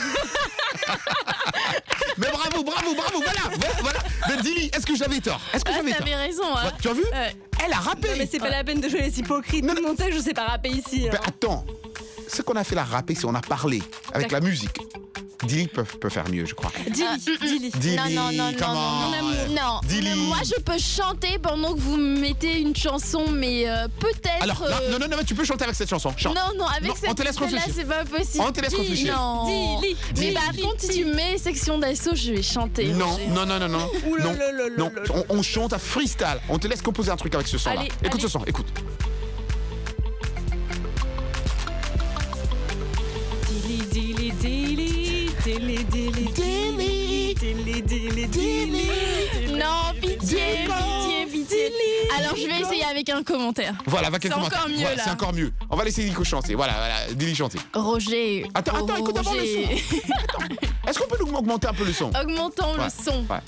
Mais bravo, bravo, bravo, voilà, voilà, voilà. Mais Dili, est-ce que j'avais tort? Est-ce que Ah, j'avais tort? t'avais raison, hein. Ouais, tu as vu? Ouais. Elle a rappé. Non, mais c'est pas la peine de jouer les hypocrites. Tout le monde sait que je sais pas rapper ici. Ben, hein. attends, ce qu'on a fait la rapper, c'est on a parlé avec la musique. Dili peut, peut faire mieux, je crois. Dili, Dili. Dili, Non, non, non, come non, non, on. non, non. Dili. Mais moi, je peux chanter pendant que vous mettez une chanson, mais euh, peut-être. Alors, là, euh, non, non, non, mais tu peux chanter avec cette chanson. Chante. Non, non, avec Non, cette on te laisse celle-là, réfléchir. c'est pas possible. On te laisse Dis, réfléchir. Non. Dis, Mais dis, par dis, contre, si dis. tu mets section d'assaut, je vais chanter. Non, Roger. non, non, non, non. Ouh là non, là là là non. là là. On, on chante à freestyle. On te laisse composer un truc avec ce son-là. Allez, Écoute allez. ce son, écoute. Dili, dili, dili, dili, dili, dili, dili, dili, dili. Non, pitié, pitié, pitié. Alors, je vais essayer avec un commentaire. Voilà, va C'est quelques encore mots. mieux, Voilà, là. c'est encore mieux. On va laisser Nico chanter. Voilà, voilà, Dili chanter. Roger. Attends, attends, écoute d'abord le son. Roger. Est-ce qu'on peut nous augmenter un peu le son? Augmentons Ouais, le son. ouais.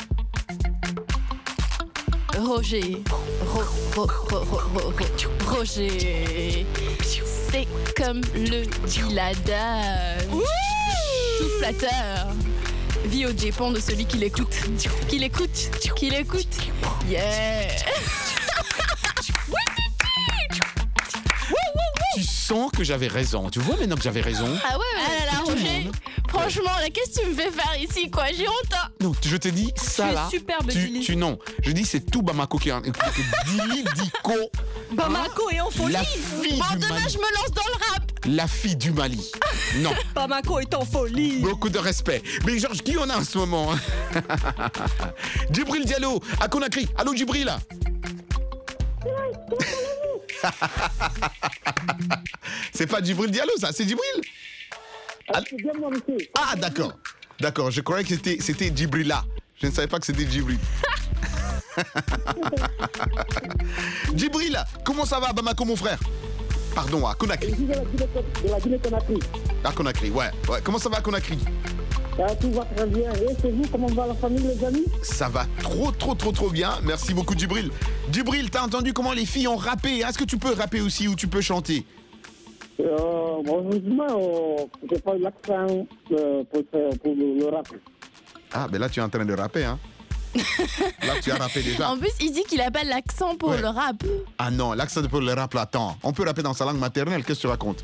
Roger. Ro, ro, ro, ro, ro, ro- Roger. C'est comme le dit l'adage. Tout flatteur. Vie au dépend de celui qui l'écoute. Qui l'écoute. Qui l'écoute. Yeah. Tu sens que j'avais raison. Tu vois maintenant que j'avais raison? Ah ouais, ouais. Ah là là, Roger. Franchement, là, qu'est-ce que tu me fais faire ici, quoi? J'ai honte. hein. Non, je te dis, ça Tu es là. superbe, tu, Dili. tu non. Je dis, c'est tout Bamako qui est en. Dili Diko. Bamako est en folie. La fille Bon, du demain, Mali. je me lance dans le rap. La fille du Mali. Non. Bamako est en folie. Beaucoup de respect. Mais Georges, qui on a en ce moment? Djibril Diallo, à Conakry. Allô, Djibril? C'est pas Djibril Diallo, ça, c'est Djibril? Ah, ah, d'accord. D'accord, je croyais que c'était, c'était Djibrila. Je ne savais pas que c'était Djibril. Djibril, comment ça va à Bamako, mon frère? Pardon, à Conakry. De la Guinée-Conakry. À Conakry, ouais. ouais. Comment ça va à Conakry? Ah, tout va très bien. Et c'est vous, comment va la famille, les amis? Ça va trop, trop, trop, trop bien. Merci beaucoup, Djibril. Djibril, t'as entendu comment les filles ont rappé? Est-ce que tu peux rapper aussi ou tu peux chanter? Euh, heureusement, euh, j'ai pas eu l'accent euh, pour, faire- pour le, le rap. Ah, ben là, tu es en train de rapper, hein? Là, tu as rappé déjà. En plus, il dit qu'il a pas l'accent pour Ouais. le rap. Ah non, l'accent pour le rap, là, attends. On peut rapper dans sa langue maternelle, qu'est-ce que tu racontes?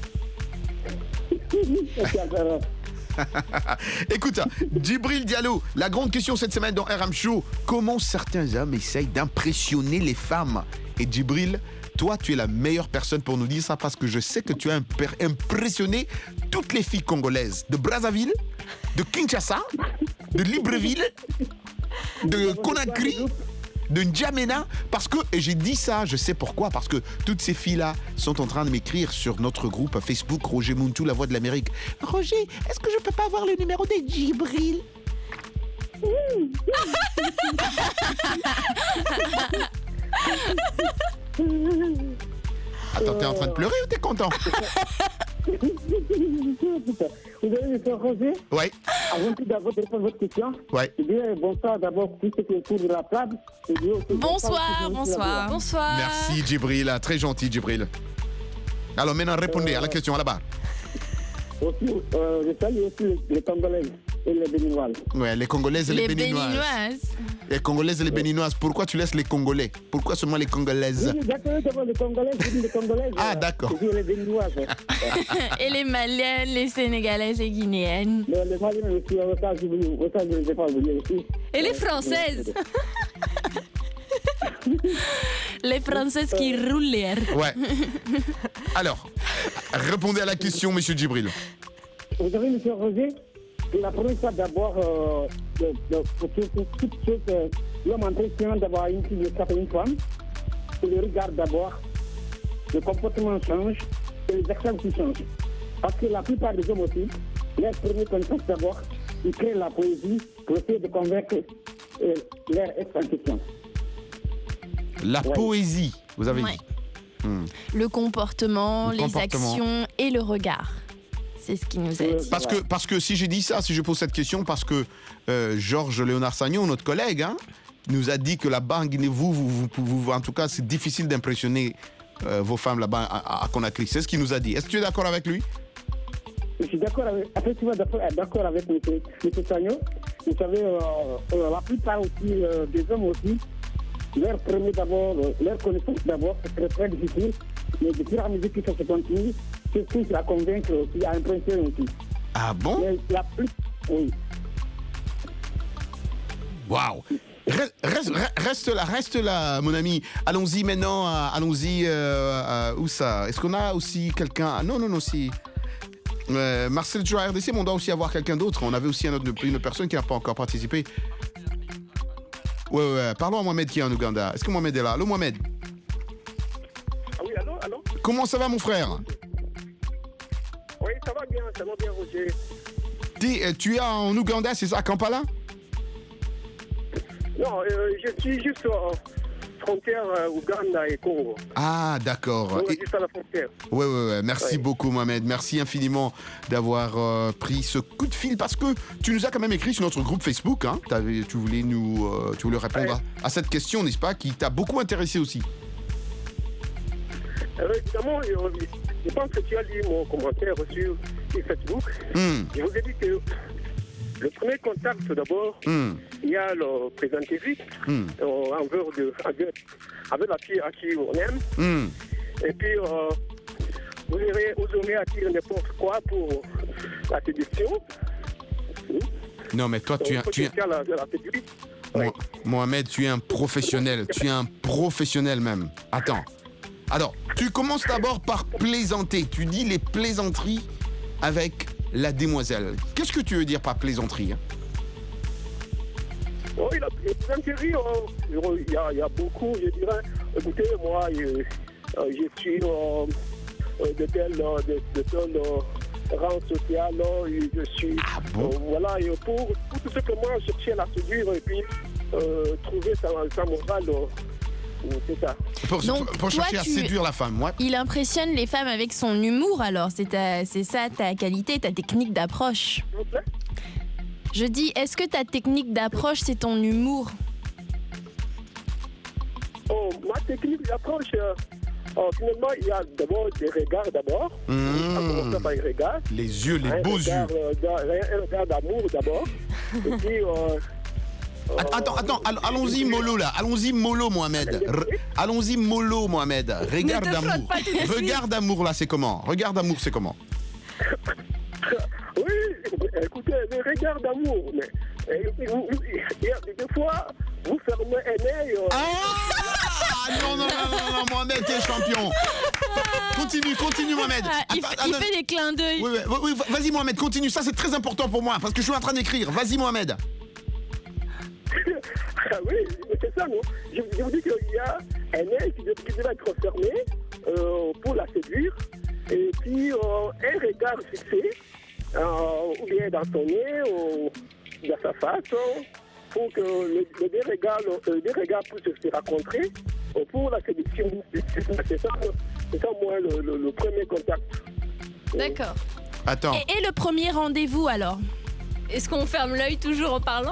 Écoute, Djibril Diallo, la grande question cette semaine dans R M Show, comment certains hommes essayent d'impressionner les femmes? Et Djibril, toi, tu es la meilleure personne pour nous dire ça parce que je sais que tu as imper- impressionné toutes les filles congolaises de Brazzaville, de Kinshasa, de Libreville, de Conakry, de N'Djamena, parce que, et j'ai dit ça, je sais pourquoi, parce que toutes ces filles-là sont en train de m'écrire sur notre groupe Facebook Roger Muntu, la voix de l'Amérique. Roger, est-ce que je peux pas avoir le numéro de Djibril? Attends, t'es en train de pleurer ou t'es content? Vous avez monsieur Roger? Ouais. Avant tout d'abord de répondre à votre question, Ouais. je dirais bonsoir d'abord pour tous ceux qui sont autour de la table. Je dirais aussi Bonsoir, bonsoir. Bonsoir. Merci Djibril, très gentil Djibril. Alors maintenant, répondez à la question à la barre. Aussi, euh, je salue aussi les, les Congolaises et les Béninoises. Ouais, les Congolaises et les, Les Béninoises. Béninoises. Les Congolaises et les Béninoises. Pourquoi tu laisses les Congolais? Pourquoi seulement les Congolaises? Oui, d'accord, d'abord les Congolaises, je dis les Congolaises. Ah, euh, d'accord. Je dis les Béninoises. Et les Maliennes, les Sénégalaises et Guinéennes. Mais les Maliens aussi, au ça, je ne vais pas oublier aussi. Et les Françaises. Les Françaises qui roulent l'air. Ouais. Alors, répondez à la question, monsieur Djibril. Vous avez, monsieur Roger, la première fois d'abord, euh, de- de- pour tout- pour toutes choses, euh, l'homme entretient d'avoir une fille jusqu'à une femme. Il le regarde d'abord, le comportement change et les actions qui changent. Parce que la plupart des hommes aussi, leur premier contact d'abord, ils créent la poésie pour essayer de convaincre euh, leur ex en question. La Ouais. poésie. vous avez Ouais. dit. Hmm. Le comportement, Le les comportement. actions et le regard. C'est ce qui nous a dit. Parce que, parce que si j'ai dit ça, si je pose cette question, parce que euh, Georges Léonard Sagnon, notre collègue, hein, nous a dit que là-bas en Guinée, vous, vous, vous, vous- vous- en tout cas, c'est difficile d'impressionner euh, vos femmes là-bas à, à Conakry. C'est ce qu'il nous a dit. Est-ce que tu es d'accord avec lui? Je suis d'accord avec, effectivement d'accord d'accord avec M. Sagnon. Vous savez, euh, euh, la plupart aussi euh, des hommes aussi, leur premier d'abord, euh, leur connaissance d'abord, c'est très très difficile. Mais de fur et à mesure que ça se continue, c'est tout à convaincre aussi, à impressionner aussi. Ah bon? Mais la plus, oui. Waouh! Reste, reste, reste là, reste là, mon ami. Allons-y maintenant. à- Allons-y. euh, à- où ça? Est-ce qu'on a aussi quelqu'un? Ah, non, non, non, si. Euh, Marcel, tu as R D C, mais on doit aussi avoir quelqu'un d'autre. On avait aussi un autre- une personne qui n'a pas encore participé. Ouais, ouais, ouais. Parlons à Mohamed qui est en Ouganda. Est-ce que Mohamed est là? Allô, Mohamed? Ah oui, allô, allô? Comment ça va, mon frère? Oui, ça va bien, ça va bien, Roger. Dis, euh, tu es en Ouganda, c'est ça, à Kampala? Non, euh, je suis juste en frontière euh, Ouganda et Congo. Ah, d'accord. Donc, Et- juste à la frontière. Ouais, ouais, ouais. Merci Ouais. beaucoup, Mohamed. Merci infiniment d'avoir euh, pris ce coup de fil parce que tu nous as quand même écrit sur notre groupe Facebook. Hein. T'avais- tu voulais nous, euh, tu voulais répondre Ouais. à, à cette question, n'est-ce pas, qui t'a beaucoup intéressé aussi. Euh, évidemment, euh, je pense que tu as lu mon commentaire sur, sur Facebook. Hmm. Je vous ai dit que le premier contact, d'abord, Hmm. il y a le présenter vite Hmm. euh, envers, de, avec, avec la fille à qui on aime. Hmm. Et puis, euh, vous aurez, vous aurez à dire n'importe quoi pour la séduction. Non, mais toi, tu es, un- tu es, La, la séduction. Mo- Mohamed, tu es un professionnel. Tu es un professionnel même. Attends. Alors, tu commences d'abord par plaisanter. Tu dis les plaisanteries avec la demoiselle. Qu'est-ce que tu veux dire par plaisanterie, hein? Oui, la plaisanterie, euh, il y, a- il y a beaucoup, je dirais. Écoutez, moi, euh, euh, je suis euh, euh, de tel, euh, de, de tel euh, rang social, euh, et je suis. Ah bon? euh, voilà, et pour, pour tout ce que moi, chercher à la séduire et puis euh, trouver sa, sa morale, euh, c'est ça. Pour, Donc, pour toi, chercher à tu- séduire la femme, ouais. Il impressionne les femmes avec son humour, alors c'est ta- c'est ça ta qualité, ta technique d'approche. S'il vous plaît. Je dis, est-ce que ta technique d'approche, c'est ton humour? Oh, ma technique d'approche, euh, euh, finalement, il y a d'abord des regards d'abord. Mmh. À commencer par les regards. Les yeux, les Un beaux regard, yeux. euh, d'a- un regard d'amour d'abord. Et puis, euh, Attends, attends, all- allons-y mollo là, allons-y mollo Mohamed. R- allons-y mollo Mohamed. Regard Ne te d'amour. flotte pas tout de suite. Regard d'amour là, c'est comment? Regard d'amour, c'est comment? oui, écoutez, les regards d'amour, mais euh, vous- vous- il y a des fois, vous fermez un œil. euh, Ah non, non, non, non, non, Mohamed, t'es champion. Continue, continue Mohamed. Ah, il, Attends, il attends. fait des clins d'œil. Oui, oui, oui, vas-y Mohamed, continue, ça c'est très important pour moi parce que je suis en train d'écrire. Vas-y Mohamed. Ah oui, c'est ça, non? Je, je vous dis qu'il y a un œil qui, doit- qui doit être fermé euh, pour la séduire, et puis euh, un regard fixé, euh, ou bien dans son nez, ou dans sa face, hein, pour que les, les deux regards, euh, les deux regards puissent se rencontrer euh, pour la séduction. C'est ça, c'est ça, c'est ça, moi, le, le- le premier contact. D'accord. Attends. Et, et le premier rendez-vous, alors? Est-ce qu'on ferme l'œil toujours en parlant?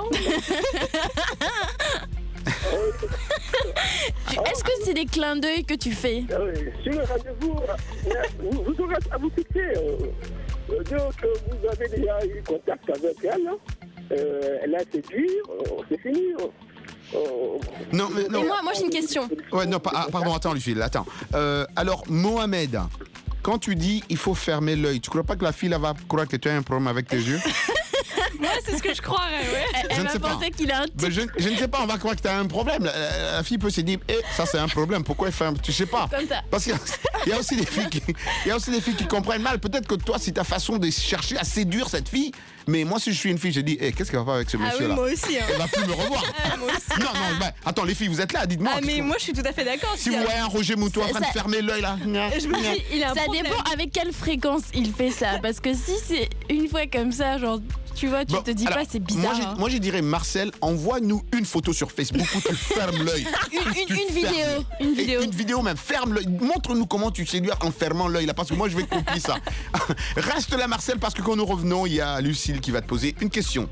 Est-ce que c'est des clins d'œil que tu fais? Ah oui, sur le rendez-vous, euh, vous, vous aurez à vous fixer. Euh, euh, dès que vous avez déjà eu contact avec elle, euh, elle a séduit, euh, c'est fini. euh, Non, mais non. Et moi, moi j'ai une question. Ouais, non, pa- ah, pardon, attends, Lucille, attends. Euh, alors, Mohamed, quand tu dis il faut fermer l'œil, tu crois pas que la fille là, va croire que tu as un problème avec tes yeux? Moi, c'est ce que je croirais, ouais. Elle, Je ne va sais pas. penser qu'il a un Ben, je, je ne sais pas, on va croire que tu as un problème. La, la- la fille peut se dire, eh, ça c'est un problème, pourquoi elle ferme? Tu sais pas. Comme ça. Parce qu'il y a- il y a aussi des filles qui, il y a aussi des filles qui comprennent mal. Peut-être que toi, c'est ta façon de chercher à séduire cette fille. Mais moi, si je suis une fille, je dis, eh, qu'est-ce qu'elle va faire avec ce Ah oui, monsieur-là? moi aussi, hein. Elle va plus me revoir. Ah, moi aussi. Non, non, ben, attends, les filles, vous êtes là, dites-moi. Ah, mais Parce que moi, je suis tout à fait d'accord. Si vous voyez un Roger Mouton en train de Ça- fermer l'œil là. Je me dis, il a un Ça problème. dépend avec quelle fréquence il fait ça. Parce que si c'est une fois comme ça, genre Tu vois, tu Bon, te dis alors, pas, c'est bizarre. Moi, j'ai- hein. moi, je dirais, Marcel, envoie-nous une photo sur Facebook où tu fermes l'œil. Une- une- Tu une fermes vidéo, l'œil. une Et vidéo. Une vidéo, même. Ferme l'œil. Montre-nous comment tu séduis en fermant l'œil, là, parce que moi, je vais copier ça. Reste là, Marcel, parce que quand nous revenons, il y a Lucille qui va te poser une question.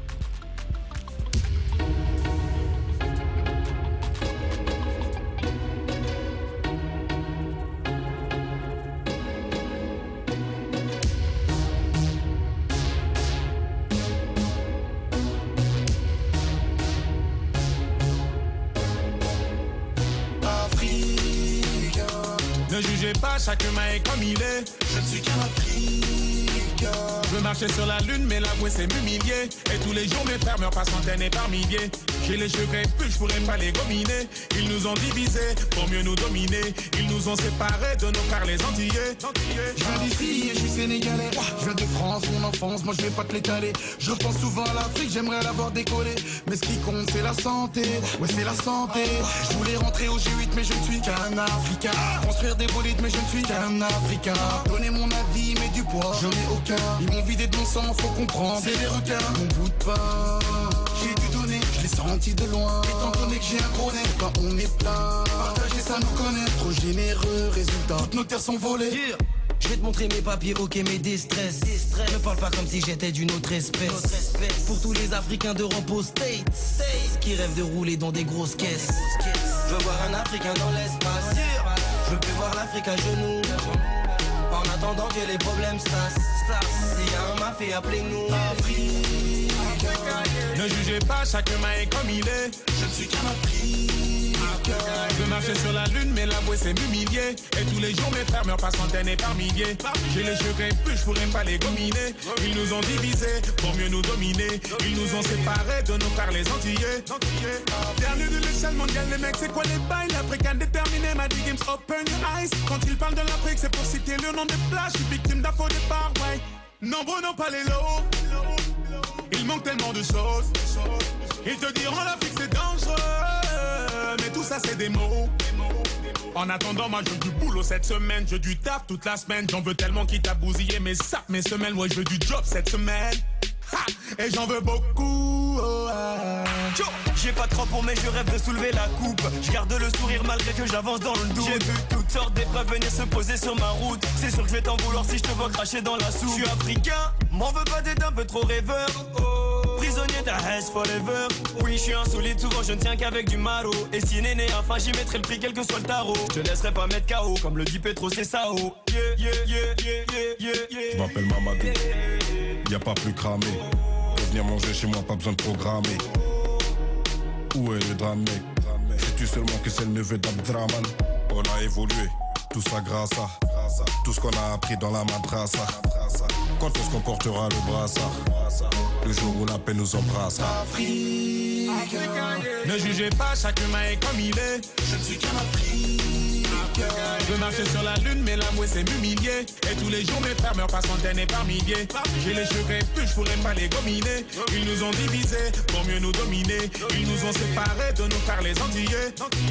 Africain. Ne jugez pas, chaque humain est comme il est. Je ne suis qu'un Africain. Je veux marcher sur la lune, mais l'avouer c'est m'humilier. Et tous les jours mes frères meurent par centaines et par milliers. J'ai les cheveux crépus, je pourrais pas les gominer. Ils nous ont divisés pour mieux nous dominer. Ils nous ont séparés de nos frères les Antillais. Je viens d'ici et je suis sénégalais. Je viens de France, mon enfance, moi je vais pas te l'étaler. Je repense souvent à l'Afrique, j'aimerais l'avoir décollé. Mais ce qui compte c'est la santé, ouais c'est la santé. Je voulais rentrer au G huit mais je ne suis qu'un Africain. Construire des bolides mais je ne suis qu'un Africain. Donner mon avis mais du poids, j'en ai aucun. Ils m'ont vidé de mon sang, faut comprendre, c'est des requins. Mon bout de pain, j'ai dû donner, je l'ai senti de loin. Étant donné que j'ai un gros nez, quand on est plein. Partager ça nous connaît, trop généreux, résultat. Toutes nos terres sont volées. Je vais te montrer mes papiers, ok, mes distress. Ne parle pas comme si j'étais d'une autre espèce. Pour tous les Africains d'Europe aux States qui rêvent de rouler dans des grosses caisses. Je veux voir un Africain dans l'espace. Je veux plus voir l'Afrique à genoux. En attendant que les problèmes se tassent. S'il y a un mafé, appelez-nous. Ne jugez pas, chaque humain est comme il est. Je ne suis qu'un Africain. Je veux marcher sur la lune, mais l'avouer c'est m'humilier. Et tous les jours mes frères meurent par centaines et par milliers. J'ai les cheveux crépus, je pourrais pas les gominer. Ils nous ont divisés pour mieux nous dominer. Ils nous ont séparés de nos frères les Antillais. Dernier de l'échelle mondiale, les mecs, c'est quoi les bails? L'Africain déterminé m'a dit games open your eyes. Quand ils parlent de l'Afrique, c'est pour citer le nom des plages. Je suis victime d'un faux départ, ouais. Nombreux n'ont pas les lots. Il manque tellement de choses. Ils te diront l'Afrique c'est dangereux. Mais tout ça c'est des mots. En attendant, moi je veux du boulot cette semaine. Je veux du taf toute la semaine. J'en veux tellement qu'il t'a bousillé mes sacs, mes semelles. Ouais, je veux du job cette semaine. Ha! Et j'en veux beaucoup. Oh, ah. J'ai pas de pour mais je rêve de soulever la coupe. Je garde le sourire malgré que j'avance dans le doute. J'ai vu toutes sortes d'épreuves venir se poser sur ma route. C'est sûr que je vais t'en vouloir si je te vois cracher dans la soupe. Je suis africain, m'en veux pas d'être un peu trop rêveur. Prisonnier d'un Hess forever. Oui, je suis insolite, souvent je ne tiens qu'avec du maro. Et si néné, enfin j'y mettrai le prix quel que soit le tarot. Je te laisserai pas mettre K O comme le dit Petro, c'est ça oh. Yeah, yeah, yeah, yeah, yeah, yeah, yeah. Je m'appelle Mamadou, y a pas plus cramé. Pour venir manger chez moi, pas besoin de programmer. Où est le drame, mec? Sais-tu seulement que c'est le neveu d'Abdraman? On a évolué, tout ça grâce à tout ce qu'on a appris dans la madrasa. Quand est-ce qu'on portera le brassard? Le jour où la paix nous embrassera. Africain. Ne jugez pas, chaque humain est comme il est. Je ne suis qu'un Africain. Je veux marcher sur la lune, mais l'avouer c'est m'humilier. Et tous les jours mes frères meurent par centaines et par milliers. J'ai les cheveux crépus, je pourrais pas les gominer. Ils nous ont divisés pour mieux nous dominer. Ils nous ont séparés de nos frères les Antillais.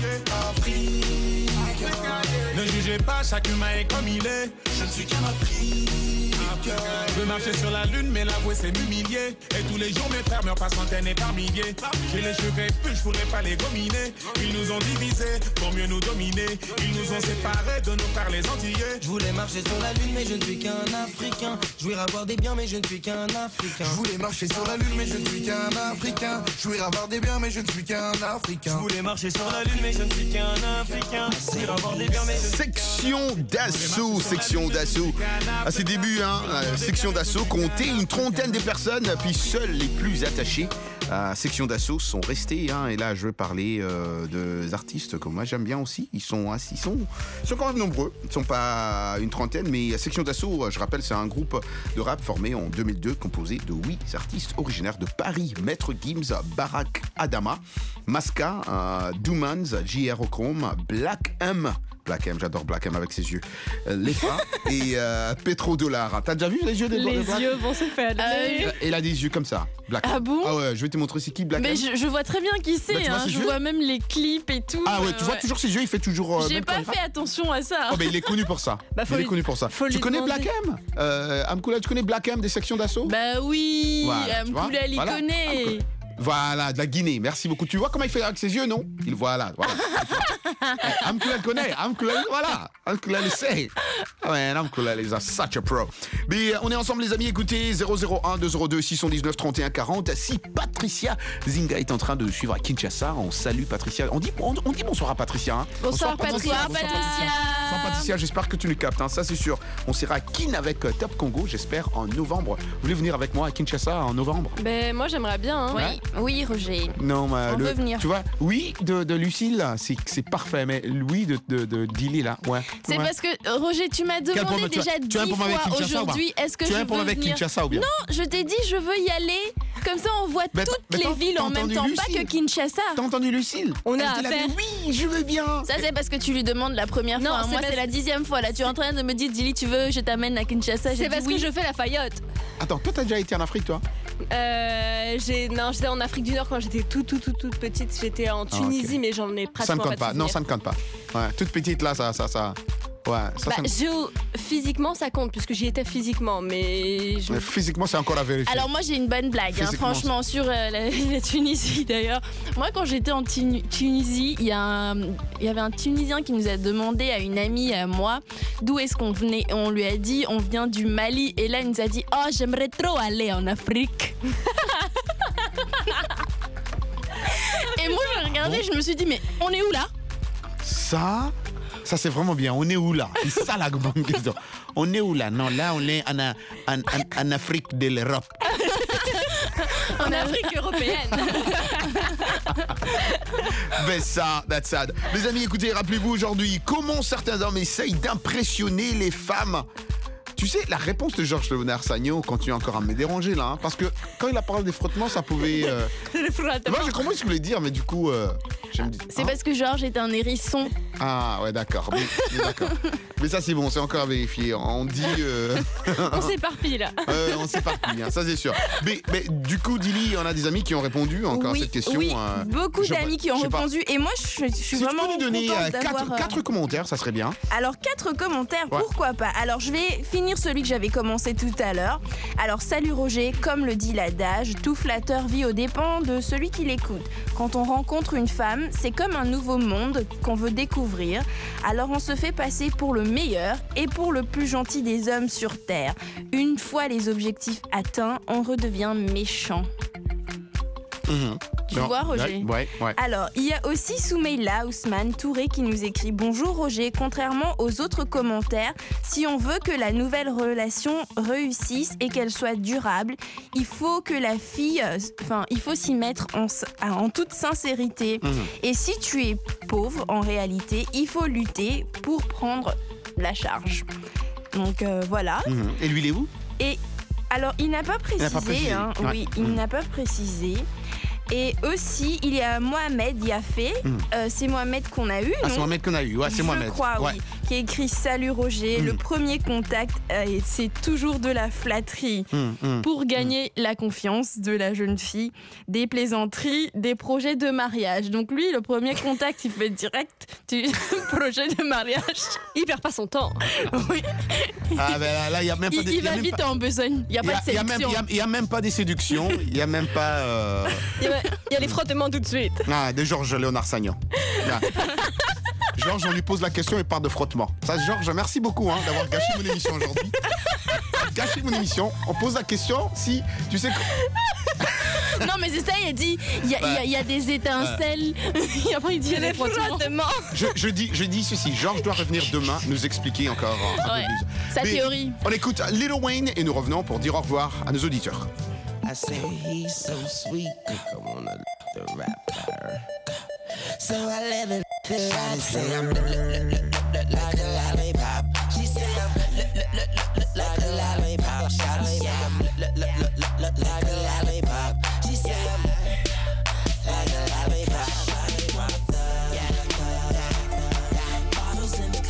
Africain. Ne jugez pas, chaque humain est comme il est. Je ne suis qu'un Africain. Je veux marcher sur la lune, mais l'avouer c'est m'humilier. Et tous les jours mes frères meurent par centaines et par milliers. J'ai les cheveux crépus, je pourrais pas les gominer. Ils nous ont divisés pour mieux nous dominer. Ils nous ont séparés de nos frères les Antillais. Je voulais marcher sur la lune, mais je ne suis qu'un Africain. Je voulais avoir des biens, mais je ne suis qu'un Africain. Je voulais marcher sur la lune, mais je ne suis qu'un Africain. Je voulais avoir des biens, mais je ne suis qu'un Africain. Je voulais marcher sur la lune, mais je ne suis qu'un Africain. Je voulais avoir des biens, mais je ne suis Section d'assaut, section d'assaut. À ses débuts, hein, la section d'assaut comptait une trentaine de personnes, puis seuls les plus attachés à section d'assaut sont restés. Hein, et là, je veux parler euh, de artistes que moi j'aime bien aussi. Ils sont, ils sont, ils sont quand même nombreux. Ils ne sont pas une trentaine, mais section d'assaut, je rappelle, c'est un groupe de rap formé en deux mille deux, composé de huit artistes originaires de Paris. Maître Gims, Barack Adama, Maska, euh, Dumans, J R Ochrome, Black M, Black M, j'adore Black M avec ses yeux. Euh, Lefa et euh, Petrodollar. T'as déjà vu les yeux des Les de Black? yeux vont se faire. Euh, Il a des yeux comme ça. Black M. Ah bon? Ah ouais, je vais te montrer c'est qui Black Mais M. je, je vois très bien qui c'est, Bah, tu vois hein. ses Je yeux vois même les clips et tout. Ah ouais, euh, tu vois toujours ses yeux, il fait toujours. euh, J'ai même quand pas il fait rappe. attention à ça. Oh, ben il est connu pour ça. Bah, faut il est lui- connu pour ça. faut Tu lui connais demander. Black M euh, Amkoula, tu connais Black M des sections d'assaut? Bah oui, Voilà, tu vois, Amkoula, il voilà. connaît. Voilà, de la Guinée, merci beaucoup. Tu vois comment il fait avec ses yeux, non? Il voilà, voilà. Eh, Amkoula le connaît, Amkoula, voilà. Amkoula le sait. Ah ouais, Amkoula is a such a pro. Mais euh, on est ensemble les amis, écoutez, zéro zéro un deux zéro deux six un neuf trente et un quarante. Si Patricia Zinga est en train de suivre à Kinshasa, on salue Patricia. On dit, on, on dit bonsoir à Patricia. Hein. Bonsoir, Patricia. Bonsoir, Bonsoir Patricia, j'espère que tu nous captes, hein, ça c'est sûr. On sera à Kin avec euh, Top Congo, j'espère, en novembre. Vous voulez venir avec moi à Kinshasa en novembre? Ben, moi, j'aimerais bien. Hein. Oui, oui, Roger. Non, mais On le- veut venir. Tu vois, oui de, de Lucille, là, c'est, c'est parfait, mais oui de, de, de Dilly, là, ouais. C'est ouais. parce que, euh, Roger, tu m'as Quel demandé problème, tu déjà as- tu as un dix problème avec fois Kinshasa ou pas? aujourd'hui, est-ce que Tu as je un problème veux avec venir? Kinshasa ou bien? Non, je t'ai dit, je veux y aller. Comme ça, on voit Mais toutes mais les t'as- villes t'as en même entendu temps, pas Lucille? que Kinshasa. T'as entendu Lucille? On a Elle dit, affaire. Oui, je veux bien. Ça, c'est parce que tu lui demandes la première Non, fois. c'est Moi, parce- c'est la dixième fois. Là, tu es en train de me dire, Dilly, tu veux, je t'amène à Kinshasa. J'ai C'est dit parce oui. que je fais la Fayotte. Attends, toi, t'as déjà été en Afrique, toi? Euh, j'ai, non, j'étais en Afrique du Nord quand j'étais toute, toute, toute, toute petite. J'étais en Tunisie, ok. mais j'en ai Ça pratiquement ne compte pas. pas. de Non, souvenirs. ça ne compte pas. Ouais, toute petite, là, ça, ça, ça. Ouais, ça, Bah, ça me- géo- physiquement, ça compte, puisque j'y étais physiquement, mais je... Mais physiquement, c'est encore à vérifier. Alors moi j'ai une bonne blague, hein, Physiquement, franchement sur euh, la, la Tunisie d'ailleurs. Moi quand j'étais en Tunu- Tunisie, il y, a un- il y avait un Tunisien qui nous a demandé à une amie à moi d'où est-ce qu'on venait. On lui a dit on vient du Mali et là il nous a dit oh j'aimerais trop aller en Afrique. Et moi je regardais, je me suis dit mais on est où là? Ça, ça c'est vraiment bien. On est où là? C'est ça la bonne question. On est où là? Non, là on est en, en, en, en Afrique de l'Europe. en Afrique européenne. Ben ça, that's sad. Les amis, écoutez, rappelez-vous aujourd'hui comment certains hommes essayent d'impressionner les femmes. Tu sais, la réponse de Georges Léonard Sagnon continue encore à me déranger là, hein, parce que quand il a parlé des frottements, ça pouvait. Euh... Moi, j'ai compris ce qu'il voulait dire, mais du coup, euh, je me dis. C'est hein? parce que Georges est un hérisson. Ah ouais, d'accord. Mais, mais d'accord. Mais ça, c'est bon, c'est encore à vérifier. On dit. Euh... On s'éparpille là. Euh, on s'éparpille, hein, ça c'est sûr. Mais, mais du coup, Dilly, on a des amis qui ont répondu encore oui, à cette question. oui, euh, beaucoup je- d'amis qui ont je sais pas. répondu et moi je, je suis Si vraiment tu peux nous donner contente euh, d'avoir, quatre, euh, quatre commentaires, ça serait bien. Alors quatre commentaires, Ouais. pourquoi pas. Alors je vais finir celui que j'avais commencé tout à l'heure. Alors salut Roger, comme le dit l'adage, tout flatteur vit aux dépens de celui qui l'écoute. Quand on rencontre une femme, c'est comme un nouveau monde qu'on veut découvrir. Alors on se fait passer pour le meilleur et pour le plus gentil des hommes sur Terre. Une fois les objectifs atteints, on redevient méchant. Mhm. Tu Non, vois, Roger? Ouais, ouais. ouais. Alors, il y a aussi Soumeila Ousmane Touré qui nous écrit « Bonjour Roger, contrairement aux autres commentaires, si on veut que la nouvelle relation réussisse et qu'elle soit durable, il faut que la fille, euh, enfin, il faut s'y mettre en, s- en toute sincérité. Mhm. Et si tu es pauvre, en réalité, il faut lutter pour prendre la charge. » Donc euh, voilà. Mhm. Et lui, il est où? Et alors, il n'a pas précisé, n'a pas précisé, hein, ouais. oui, il Mm. n'a pas précisé. Et aussi, il y a Mohamed Yafé, Mm. euh, c'est Mohamed qu'on a eu, Ah, non c'est Mohamed qu'on a eu, ouais, c'est Je Mohamed. crois, Ouais. oui, qui a écrit « Salut Roger, Mm. le premier contact, euh, c'est toujours de la flatterie. Mm, mm. Pour gagner la confiance de la jeune fille, des plaisanteries, des projets de mariage. » Donc lui, le premier contact, il fait direct du projet de mariage. Il perd pas son temps. Oui. Ah, ben là, là, il n'y a même pas Il, de- il il y a va même vite pas- en besogne, il n'y a il y pas a- de il y a même- sélection. il y a- Il n'y a même pas des séductions, il n'y a même pas. euh, Il y a, il y a les frottements tout de suite. Ah, de Georges Léonard Sagnon. Là. Georges, on lui pose la question et part de frottement. Ça, Georges, merci beaucoup hein, d'avoir gâché mon émission aujourd'hui. Gâché mon émission. On pose la question si tu sais. que- Non mais c'est ça, il a dit, il y a, il y a- il y a des étincelles. Et après il dit, il y a des frottements. Je, je dis, je dis ceci. Georges doit revenir demain nous expliquer encore un peu Ouais, plus. sa Mais théorie. On écoute Lil Wayne et nous revenons pour dire au revoir à nos auditeurs. I say he's so sweet, I wanna the rapper. So I let it the rap say I'm like a lollipop. She say I'm like a lollipop. She say I'm like a lollipop. She say I'm like a lollipop. Bottles in the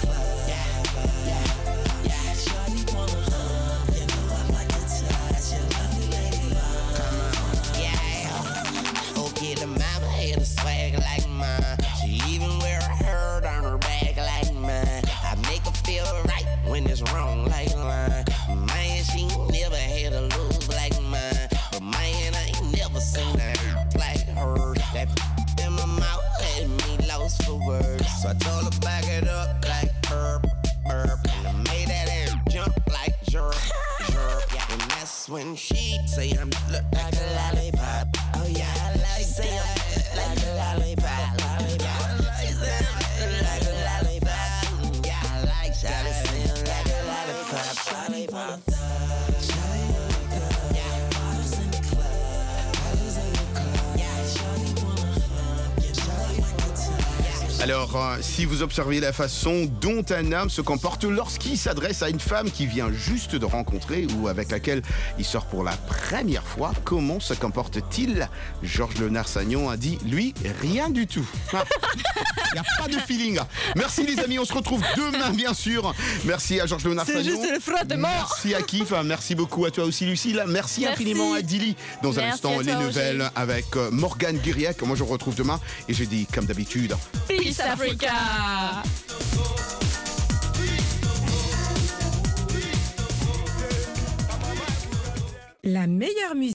So I told her back it up like herb, herb. And I made that ass jump like jerk, jerk. Yeah. And that's when she say I'm look like a lollipop. Oh yeah, I like say I'm like a lollipop. Yeah, I like say I'm like a lollipop. Yeah, I like Shawty say I'm like a lollipop. Lollipop. Alors, euh, si vous observez la façon dont un homme se comporte lorsqu'il s'adresse à une femme qu'il vient juste de rencontrer ou avec laquelle il sort pour la première fois, comment se comporte-t-il? Georges Léonard-Sagnon a dit, lui, rien du tout. Il n'y a pas de feeling. Merci les amis, on se retrouve demain bien sûr. Merci à Georges Léonard-Sagnon. C'est juste le frottement. Merci à Kif, merci beaucoup à toi aussi Lucille. Merci, merci. infiniment à Dili. Dans merci un instant, les nouvelles Roger. Avec Morgane Guiriac. Moi je vous retrouve demain et je dis comme d'habitude... Peace Africa. La meilleure musique.